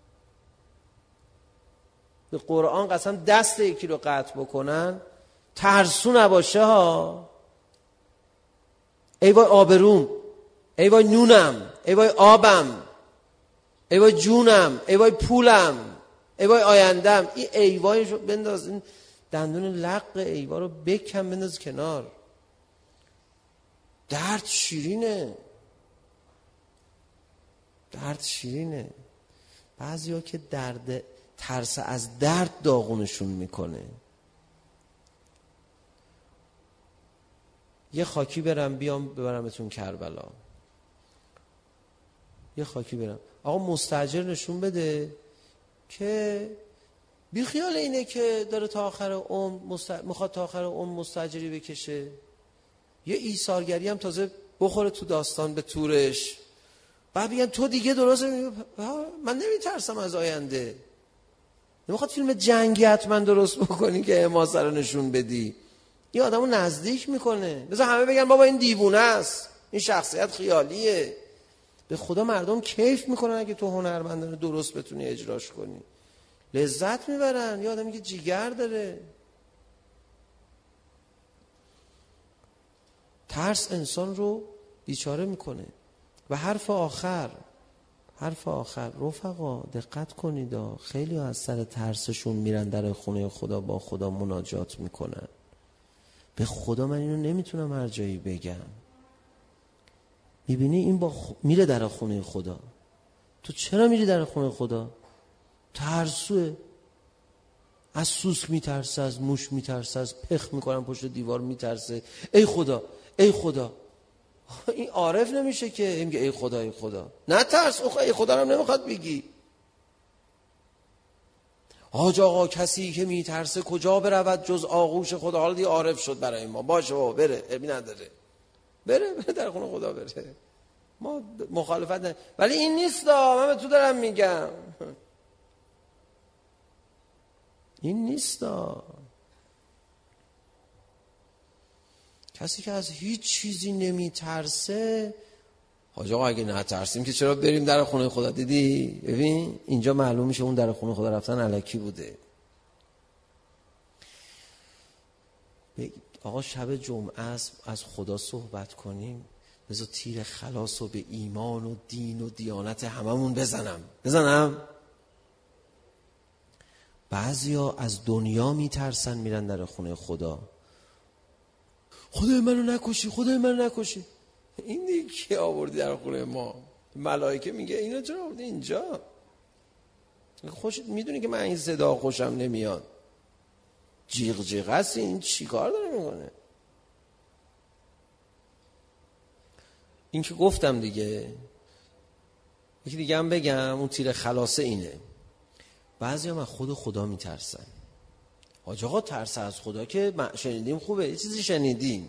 به قرآن قسم دست یکی رو قطع بکنن ترسو نباشه ها. ای وای آبروم، ای وای نونم، ای وای آبم، ای وای جونم، ای وای پولم، ای وای آیندم. این ای وایشو بنداز، این دندون لق ای وای رو بکن بنداز کنار. درد شیرینه، درد شیرینه. بعضیا که درد ترس از درد داغونشون میکنه. یه خاکی برم بیام ببرمتون کربلا، یه خاکی برم. آقا مستاجر نشون بده که بی خیال اینه که داره تا آخر عمر مست... میخواد تا آخر عمر مستاجری بکشه. یه ایثارگری هم تازه بخوره تو داستان به تورش، بعد بگن تو دیگه درست می... من نمیترسم از آینده. نمیخواد فیلم جنگی حتما درست بکنی که حماسه رو نشون بدی. این آدمو نزدیک میکنه. بذار همه بگن بابا این دیوونه است، این شخصیت خیالیه. به خدا مردم کیف میکنن اگه تو هنرمندانه درست بتونی اجراش کنی، لذت میبرن. یه آدمی که جیگر داره. ترس انسان رو بیچاره میکنه. و حرف آخر، حرف آخر رفقا دقت کنید، خیلی ها از سر ترسشون میرن در خونه خدا با خدا مناجات میکنن. به خدا من اینو نمیتونم هر جایی بگم. میبینی این با خ... میره در خونه خدا. تو چرا میری در خونه خدا؟ ترسوه. از سوسک میترسه، از موش میترسه، از پخ میکنن پشت دیوار میترسه. ای خدا، ای خدا. این عارف نمیشه که میگه ای خدا ای خدا. نه ترس، ای خدا هم نمیخواد بگی. حاج آقا کسی که میترسه کجا برود جز آغوش خدا. حالا دیگه عارف شد برای ما. باشه بابا بره، ابی نداره. بره بره در خونه خدا بره. ما مخالفت نداریم، ولی این نیست دا. من به تو دارم میگم این نیست دا. کسی که از هیچ چیزی نمیترسه، حاج آقا اگه نترسیم که چرا بریم در خونه خدا؟ دیدی؟ ببین اینجا معلوم میشه اون در خونه خدا رفتن الکی بوده. آقا شب جمعه است، از خدا صحبت کنیم، بذار تیر خلاص رو به ایمان و دین و دیانت هممون بزنم بزنم بعضیا از دنیا میترسن، میرن در خونه خدا، خدای منو نکشی، خدای منو نکشی. این دیگه کی آوردی در خونه ما؟ ملائکه میگه اینو چرا آوردی اینجا؟ خوش میدونی که من این صدا خوشم نمیاد، جیغ جیغ است، این چی کار داره میکنه؟ این که گفتم دیگه. یکی دیگه هم بگم، اون تیر خلاصه اینه، بعضی هم از خود خدا میترسن. حاج آقا ترس از خدا که شنیدیم خوبه، یه چیزی شنیدیم،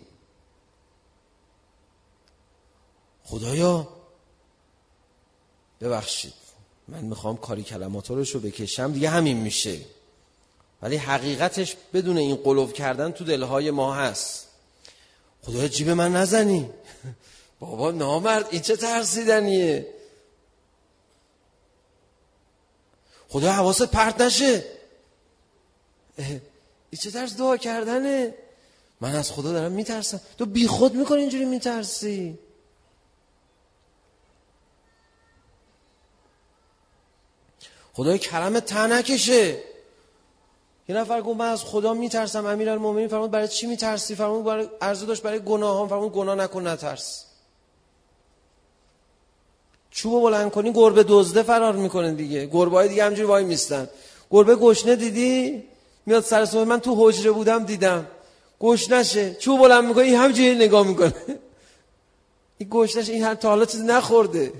خدایا ببخشید من میخوام کاری کلماتارشو بکشم دیگه همین میشه، ولی حقیقتش بدون این قلوب کردن تو دلهای ما هست. خدایا جیب من نزنی. بابا نامرد این چه ترسیدنیه؟ خدایا حواست پرت نشه. این چه ترس دعا کردنه؟ من از خدا دارم میترسم. تو بی خود میکنی اینجوری میترسی. خدای کرم ته نکشه. یه نفر گفت من از خدا میترسم، امیرالمومنین فرمود برای چی میترسی؟ فرمود برای عرضه داشت برای گناهام. فرمود گناه نکن نترس. چوبو بلند کنی گربه دزده فرار میکنه دیگه. گربه‌های دیگه همینجوری وای میستن. گربه گشنه دیدی؟ میاد سر صبح، من تو حجره بودم دیدم، گشنشه، چوب بلند میکنه این همینجوری نگاه میکنه. این گشنشه، این تا حالا چیزی نخورده.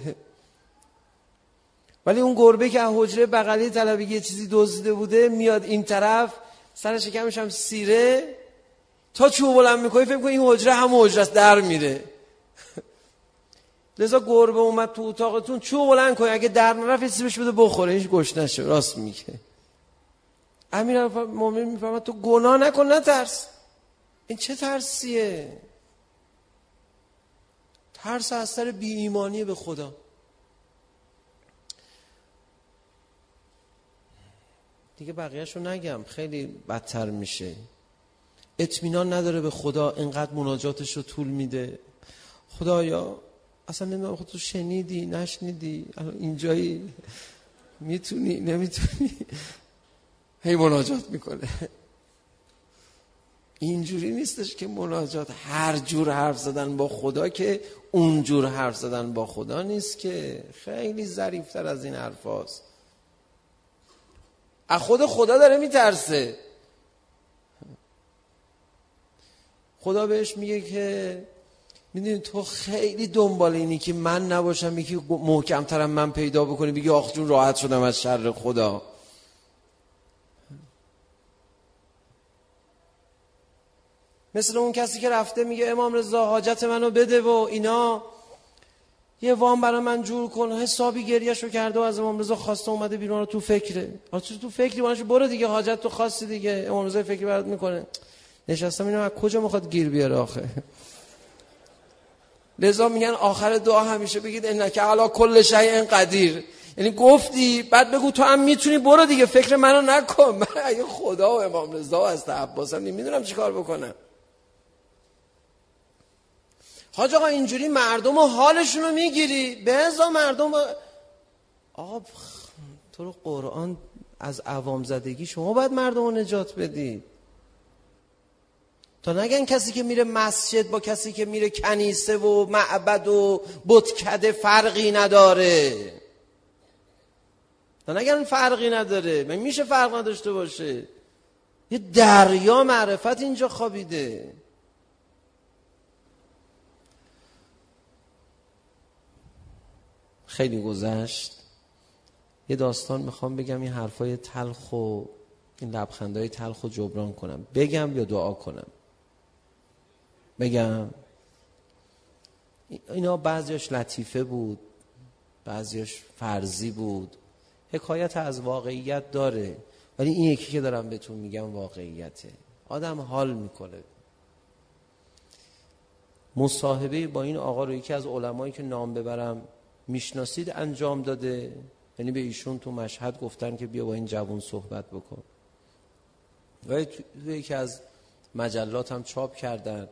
ولی اون گربه که از حجره بغلی طلبگی چیزی دزدیده بوده میاد این طرف، سر شکمش هم سیره، تا چوب بلند میکنه فکر کنه این حجره همون حجره است، در میره. لذا گربه اومد تو اتاقتون، چوب بلند کنه، اگه در نرفت سیبش بده بخوره، هیچ گشنشه. راست میگه. امیرالمومنین میفهمد تو گناه نکن نترس. این چه ترسیه؟ ترس از سر بی ایمانی به خدا. دیگه بقیه‌شو نگم، خیلی بدتر میشه. اطمینان نداره به خدا، اینقدر مناجاتشو طول میده. خدایا اصلا نمیدونم خود تو شنیدی نشنیدی، الان اینجایی، میتونی نمیتونی، هی مناجات میکنه. اینجوری نیستش که مناجات هر جور حرف زدن با خدا که اون جور حرف زدن با خدا نیست، که خیلی ظریف‌تر از این حرفاست. از خود خدا داره میترسه. خدا بهش میگه که میدونی تو خیلی دنبال اینی که من نباشم، یکی محکم‌ترم من پیدا بکنی، بگی آخ جون راحت شدم از شر خدا. مثل اون کسی که رفته میگه امام رضا حاجت منو بده و اینا، یه وام برای من جور کن، حسابی گریه‌شو کرده و از امام رضا خواسته، اومده بیرون رو تو فکره. آخه تو فکری باشه، برو دیگه حاجت تو خواستی دیگه، امام رضا فکری برات میکنه. نشستم اینو از کجا میخواد گیر بیاره آخه؟ لذا میگن آخر دعا همیشه بگید انک علی کل شیء قدیر. یعنی گفتی بعد بگو تو هم میتونی، برو دیگه فکر منو نکن. من اگه خدا و امام رضا و از عباسم نمیدونم چیکار بکنم. حاج آقا اینجوری مردم و حالشون رو میگیری، به ازا مردم با... آقا تو رو قرآن از عوام زدگی شما باید مردم رو نجات بدید. تا نگن کسی که میره مسجد با کسی که میره کنیسه و معبد و بتکده فرقی نداره. تا نگن فرقی نداره. من میشه فرق نداشته باشه؟ یه دریا معرفت اینجا خوابیده. خیلی گذشت. یه داستان میخوام بگم، این حرفای تلخ و این لبخندهای تلخ و جبران کنم. بگم یا دعا کنم؟ بگم. اینا بعضیش لطیفه بود، بعضیش فرضی بود، حکایت از واقعیت داره، ولی این یکی که دارم بهتون میگم واقعیته. آدم حال میکنه. مصاحبه با این آقا رو یکی از علمایی که نام ببرم میشناسید انجام داده، یعنی به ایشون تو مشهد گفتن که بیا با این جوان صحبت بکن و تو یکی از مجلات هم چاپ کردن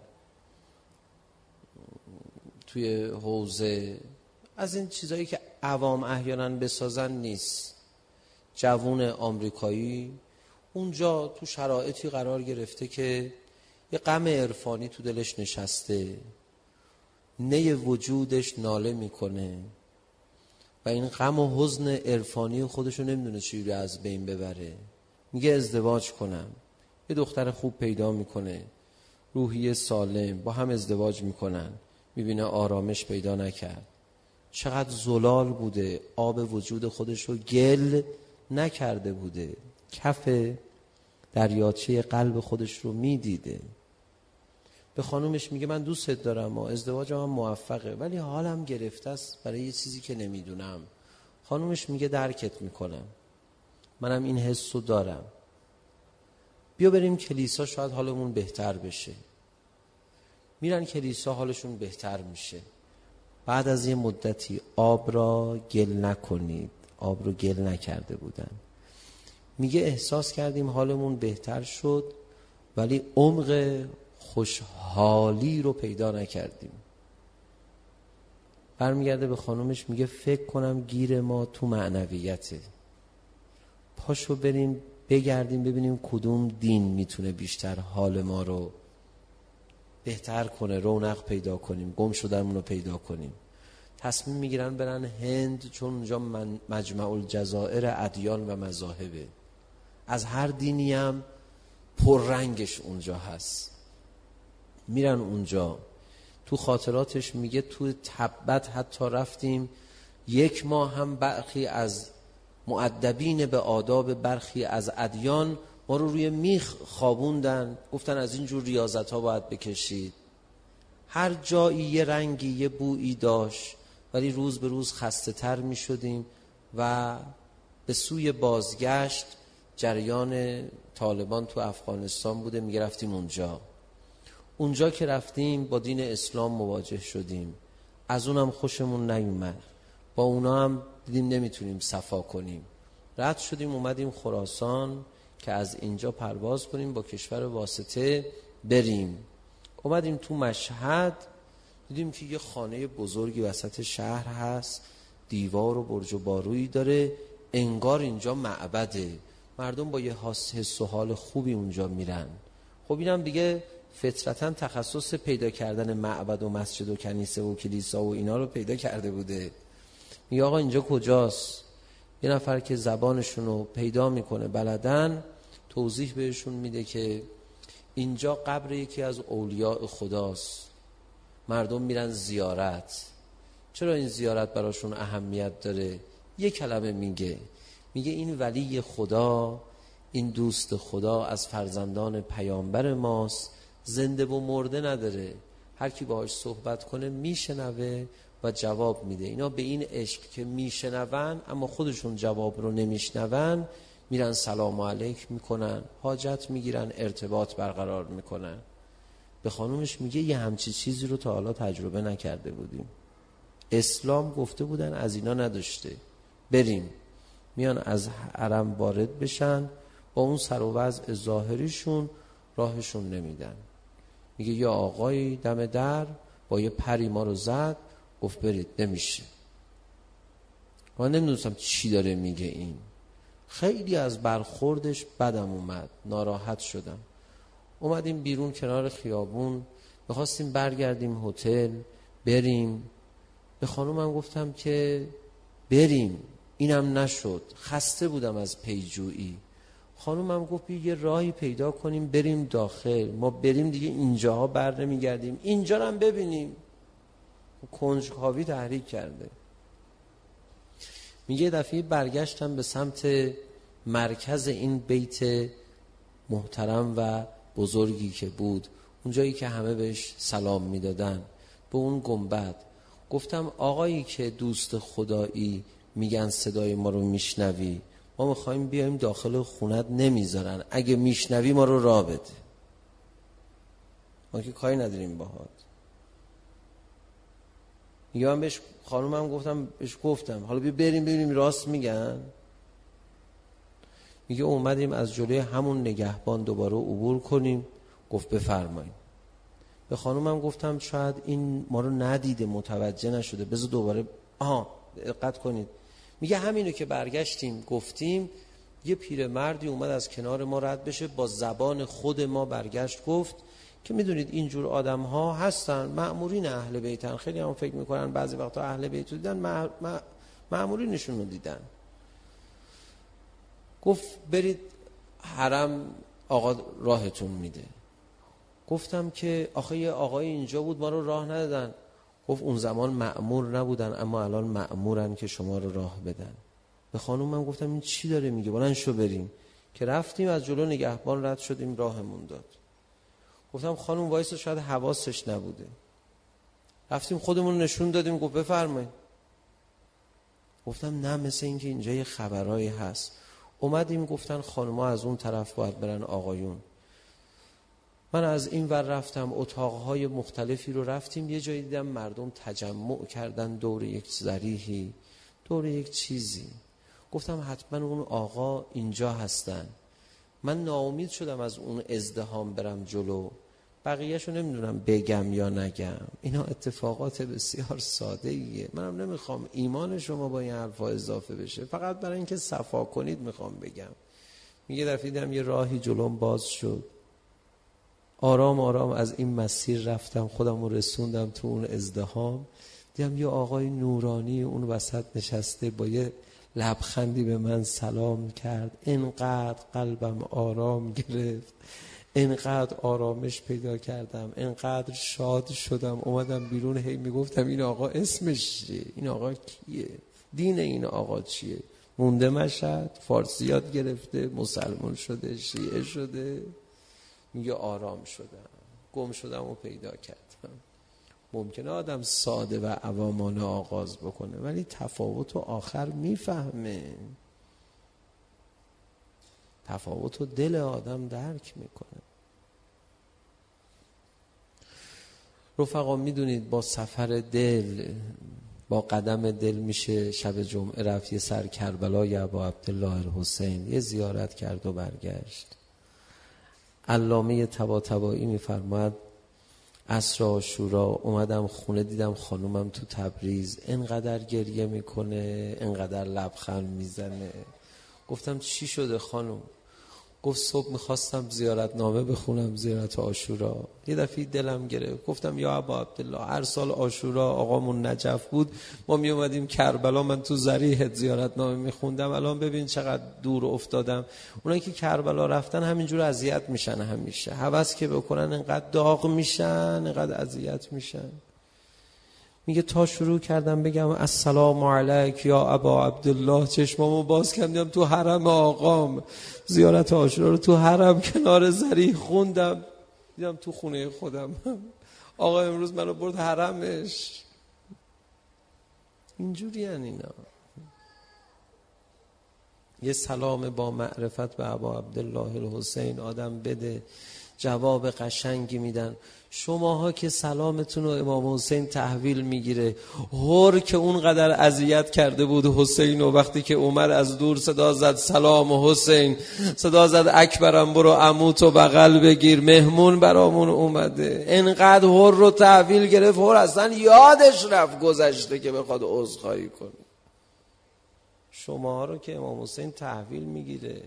توی حوزه. از این چیزایی که عوام احیانا بسازن نیست. جوون آمریکایی اونجا تو شرایطی قرار گرفته که یه غم عرفانی تو دلش نشسته، نی وجودش ناله میکنه و این غم و حزن عرفانی خودشو نمیدونه چجوری از بین ببره. میگه ازدواج کنم. یه دختر خوب پیدا میکنه، روحیه سالم، با هم ازدواج میکنن. میبینه آرامش پیدا نکرد. چقدر زلال بوده، آب وجود خودشو گل نکرده بوده، کف دریاچه قلب خودش رو میدیده. به خانومش میگه من دوستت دارم و ازدواج من موفقه، ولی حالم گرفته است برای یه چیزی که نمیدونم. خانومش میگه درکت میکنم، منم این حسو دارم، بیا بریم کلیسا شاید حالمون بهتر بشه. میرن کلیسا، حالشون بهتر میشه. بعد از یه مدتی آب را گل نکنید، آب رو گل نکرده بودن. میگه احساس کردیم حالمون بهتر شد ولی عمق خوشحالی رو پیدا نکردیم. برمیگرده به خانومش میگه فکر کنم گیر ما تو معنویته، پاشو بریم بگردیم ببینیم کدوم دین میتونه بیشتر حال ما رو بهتر کنه، رونق پیدا کنیم، گم شدنمون رو پیدا کنیم. تصمیم میگیرن برن هند، چون اونجا مجمع الجزائر ادیان و مذاهبه، از هر دینی هم پررنگش اونجا هست. میرن اونجا. تو خاطراتش میگه تو تبت حتی رفتیم یک ماه هم برخی از مؤدبین به آداب برخی از ادیان ما رو روی میخ خوابوندن، گفتن از این جور ریاضت ها باید بکشید. هر جایی یه رنگی یه بویی داشت، ولی روز به روز خسته تر می شدیم و به سوی بازگشت جریان طالبان تو افغانستان بوده. می رفتیم اونجا. اونجا که رفتیم با دین اسلام مواجه شدیم، از اونم خوشمون نیومد، با اونا هم دیدیم نمیتونیم صفا کنیم. رد شدیم اومدیم خراسان که از اینجا پرواز کنیم با کشور واسطه بریم. اومدیم تو مشهد، دیدیم که یه خانه بزرگی وسط شهر هست، دیوار و برج و بارویی داره، انگار اینجا معبده. مردم با یه حس و حال خوبی اونجا میرن. خب اینم دیگه فطرتاً تخصص پیدا کردن معبد و مسجد و کنیسه و کلیسا و اینا رو پیدا کرده بوده. میگه آقا اینجا کجاست؟ یه نفر که زبانشون رو پیدا میکنه بلدن توضیح بهشون میده که اینجا قبر یکی از اولیاء خداست، مردم میرن زیارت. چرا این زیارت براشون اهمیت داره؟ یه کلمه میگه، میگه این ولی خدا، این دوست خدا از فرزندان پیامبر ماست، زنده و مرده نداره، هر کی باهاش صحبت کنه میشنوه و جواب میده. اینا به این عشق که میشنون اما خودشون جواب رو نمیشنون، میرن سلام علیک میکنن، حاجت میگیرن، ارتباط برقرار میکنن. به خانومش میگه یه همچی چیزی رو تا حالا تجربه نکرده بودیم، اسلام گفته بودن از اینا نداشته. بریم. میان از حرم وارد بشن، با اون سر و وضع ظاهریشون راهشون نمیدن. میگه یا آقایی دم در با یه پری ما رو زد، گفت برید. نمیشه. من نمیدونستم چی داره میگه این. خیلی از برخوردش بدم اومد، ناراحت شدم. اومدیم بیرون کنار خیابون، میخواستیم برگردیم هتل بریم. به خانومم گفتم که بریم، اینم نشد، خسته بودم از پیجویی. خانومم گفت یه راهی پیدا کنیم بریم داخل. ما بریم دیگه اینجاها بر نمیگردیم، اینجا رو هم ببینیم. کنجکاوی تحریک کرده. میگه دفعه برگشتم به سمت مرکز این بیت محترم و بزرگی که بود، اونجایی که همه بهش سلام میدادن، به اون گنبد. گفتم آقایی که دوست خدایی میگن صدای ما رو میشنوی، ما میخوایم بیایم داخل خونت نمیذارن، اگه میشنوی ما رو راه بده، ما که کاری نداریم باهات. میگه من بهش خانومم گفتم بهش گفتم حالا بیا بریم ببینیم راست میگن. میگه اومدیم از جلوی همون نگهبان دوباره عبور کنیم. گفت بفرمایید. به خانومم گفتم شاید این ما رو ندیده متوجه نشده، بذار دوباره آها دقت کنید. میگه همینو که برگشتیم گفتیم یه پیرمردی اومد از کنار ما رد بشه، با زبان خود ما برگشت گفت که میدونید اینجور آدم ها هستن، مأمورین اهل بیتن. خیلی هم فکر میکنن بعضی وقتا اهل بیت دیدن مأمورینشون رو دیدن. گفت برید حرم آقا راهتون میده. گفتم که آخه یه آقای اینجا بود ما رو راه ندادن. گفت اون زمان مأمور نبودن اما الان مأمورن که شما رو راه بدن. به خانومم گفتم این چی داره میگه، بلند شو بریم. که رفتیم از جلو نگهبان رد شدیم، راهمون داد. گفتم خانوم وایسا شاید حواسش نبوده. رفتیم خودمون نشون دادیم. گفت بفرمایید. گفتم نه مثل این که اینجا یه خبرایی هست. اومدیم گفتن خانوما از اون طرف باید برن آقایون. من از این ور رفتم اتاقهای مختلفی رو رفتیم. یه جایی دیدم مردم تجمع کردن دور یک ضریحی، دور یک چیزی. گفتم حتما اون آقا اینجا هستن. من ناامید شدم از اون ازدحام برم جلو. بقیه‌شو نمیدونم بگم یا نگم. اینا اتفاقات بسیار ساده ایه. منم نمیخوام ایمان شما با این حرفا اضافه بشه، فقط برای اینکه صفا کنید میخوام بگم. میگه در دیدم یه راهی جلوم باز شد، آرام آرام از این مسیر رفتم، خودم رو رسوندم تو اون ازدحام. دیدم یه آقای نورانی اون وسط نشسته با یه لبخندی به من سلام کرد. اینقدر قلبم آرام گرفت، اینقدر آرامش پیدا کردم، اینقدر شاد شدم. اومدم بیرون هی میگفتم این آقا اسمش چیه، این آقا کیه، دین این آقا چیه. مونده مشهد، فارسی یاد گرفته، مسلمان شده، شیعه شده. میگه آرام شدم، گم شدم و پیدا کردم. ممکنه آدم ساده و عوامانه آغاز بکنه ولی تفاوت و آخر میفهمه، تفاوت و دل آدم درک میکنه. رفقا میدونید با سفر دل، با قدم دل میشه شب جمعه رفت یه سر کربلای ابا عبدالله الحسین، یه زیارت کرد و برگشت. علامه طباطبایی میفرماد عصر عاشورا اومدم خونه دیدم خانومم تو تبریز اینقدر گریه میکنه، اینقدر لبخند میزنه. گفتم چی شده خانوم؟ گفت صبح میخواستم زیارت نامه بخونم، زیارت عاشورا، یه دفعه دلم گرفت. گفتم یا ابا عبدالله هر سال عاشورا آقامون نجف بود ما می اومدیم کربلا، من تو ضریحت زیارت نامه میخوندم، الان ببین چقدر دور افتادم. اونایی که کربلا رفتن همینجور اذیت میشن، همیشه هوس که بکنن اینقدر داغ میشن، اینقدر اذیت میشن. میگه تا شروع کردم بگم السلام علیک یا ابا عبدالله چشمامو باز کردم تو حرم آقام، زیارت عاشورا رو تو حرم کنار ضریح خوندم، دیدم تو خونه خودم آقا امروز منو برد حرمش. اینجوری هن اینا. یه سلام با معرفت به ابا عبدالله الحسین آدم بده، جواب قشنگی میدن. شماها که سلامتون رو امام حسین تحویل میگیره، هر که اونقدر اذیت کرده بود حسین و وقتی که عمر از دور صدا زد سلام حسین، صدا زد اکبرم برو عموتو بغل بگیر مهمون برامون اومده، اینقدر هر رو تحویل گرفت هر اصلا یادش رفت گذشته که بخواد عذرخواهی کنه. شماها رو که امام حسین تحویل میگیره.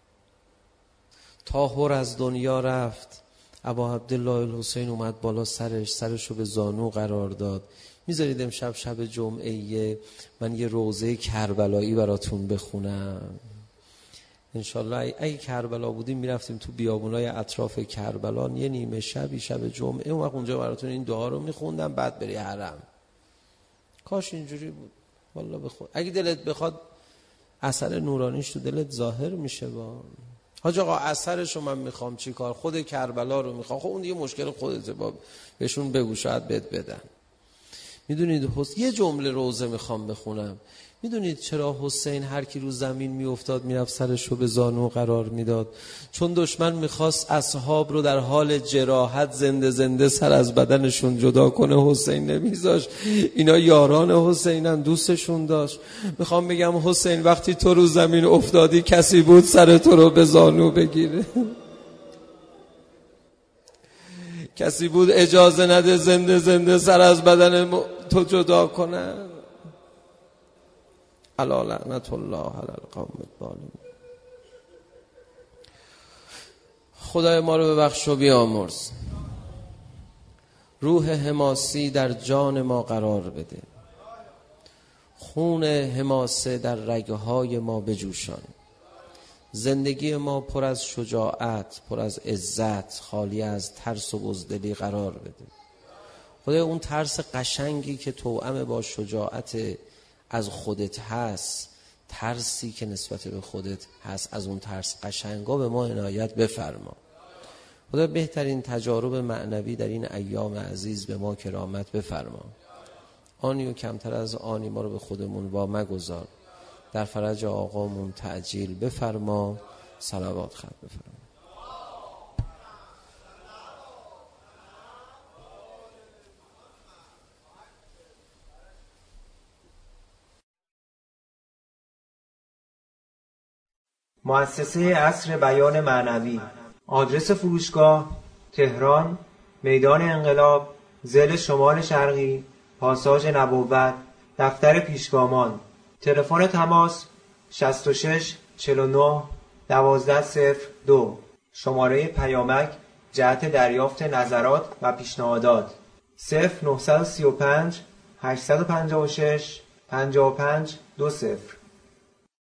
تا هر از دنیا رفت ابا عبدالله الحسین اومد بالا سرش، سرشو به زانو قرار داد. میذارید امشب شب جمعه من یه روضه کربلایی براتون بخونم انشالله. اگه کربلا بودیم میرفتیم تو بیابونای اطراف کربلا یه نیمه شبی شب جمعه اون وقت اونجا براتون این دعا رو میخوندم بعد بری حرم. کاش اینجوری بود والله. بخون اگه دلت بخواد اثر نورانیش تو دلت ظاهر میشه. با حاج آقا اثرشو من میخوام چی کار، خود کربلا رو میخوام. خب اون دیگه مشکل خودته، با بهشون بگو شاید بهت بدن. میدونید حسین، یه جمله روزه میخوام بخونم. میدونید چرا حسین هر کی رو زمین میافتاد میرفت سرش رو به زانو قرار میداد؟ چون دشمن میخواست اصحاب رو در حال جراحت زنده زنده سر از بدنشون جدا کنه، حسین نمیذاشت. اینا یاران حسینن، دوستشون داشت. میخوام بگم حسین وقتی تو رو زمین افتادی کسی بود سر تو رو به زانو بگیره؟ کسی بود اجازه نده زنده زنده سر از بدن تو جدا کنه؟ الا لعنت الله علی القوم الظالمین. خدای ما رو ببخش و بیامرز. روح حماسی در جان ما قرار بده. خون حماسه در رگهای ما بجوشان. زندگی ما پر از شجاعت، پر از عزت، خالی از ترس و بزدلی قرار بده. خدای اون ترس قشنگی که توأم با شجاعت از خودت هست، ترسی که نسبت به خودت هست، از اون ترس قشنگا به ما عنایت بفرما. خدا بهترین تجارب معنوی در این ایام عزیز به ما کرامت بفرما. آنی و کمتر از آنی ما رو به خودمون وا مگذار. در فرج آقامون تعجیل بفرما. صلوات ختم بفرما. مؤسسه عصر بیان معنوی. آدرس فروشگاه: تهران، میدان انقلاب، ضلع شمال شرقی، پاساژ نبوت، دفتر پیشگامان. تلفن تماس: شصت و شش چهل و نه دوازده صفر دو. شماره پیامک جهت دریافت نظرات و پیشنهادات: صفر نه سه پنج هشت پنج شش پنج پنج دو صفر.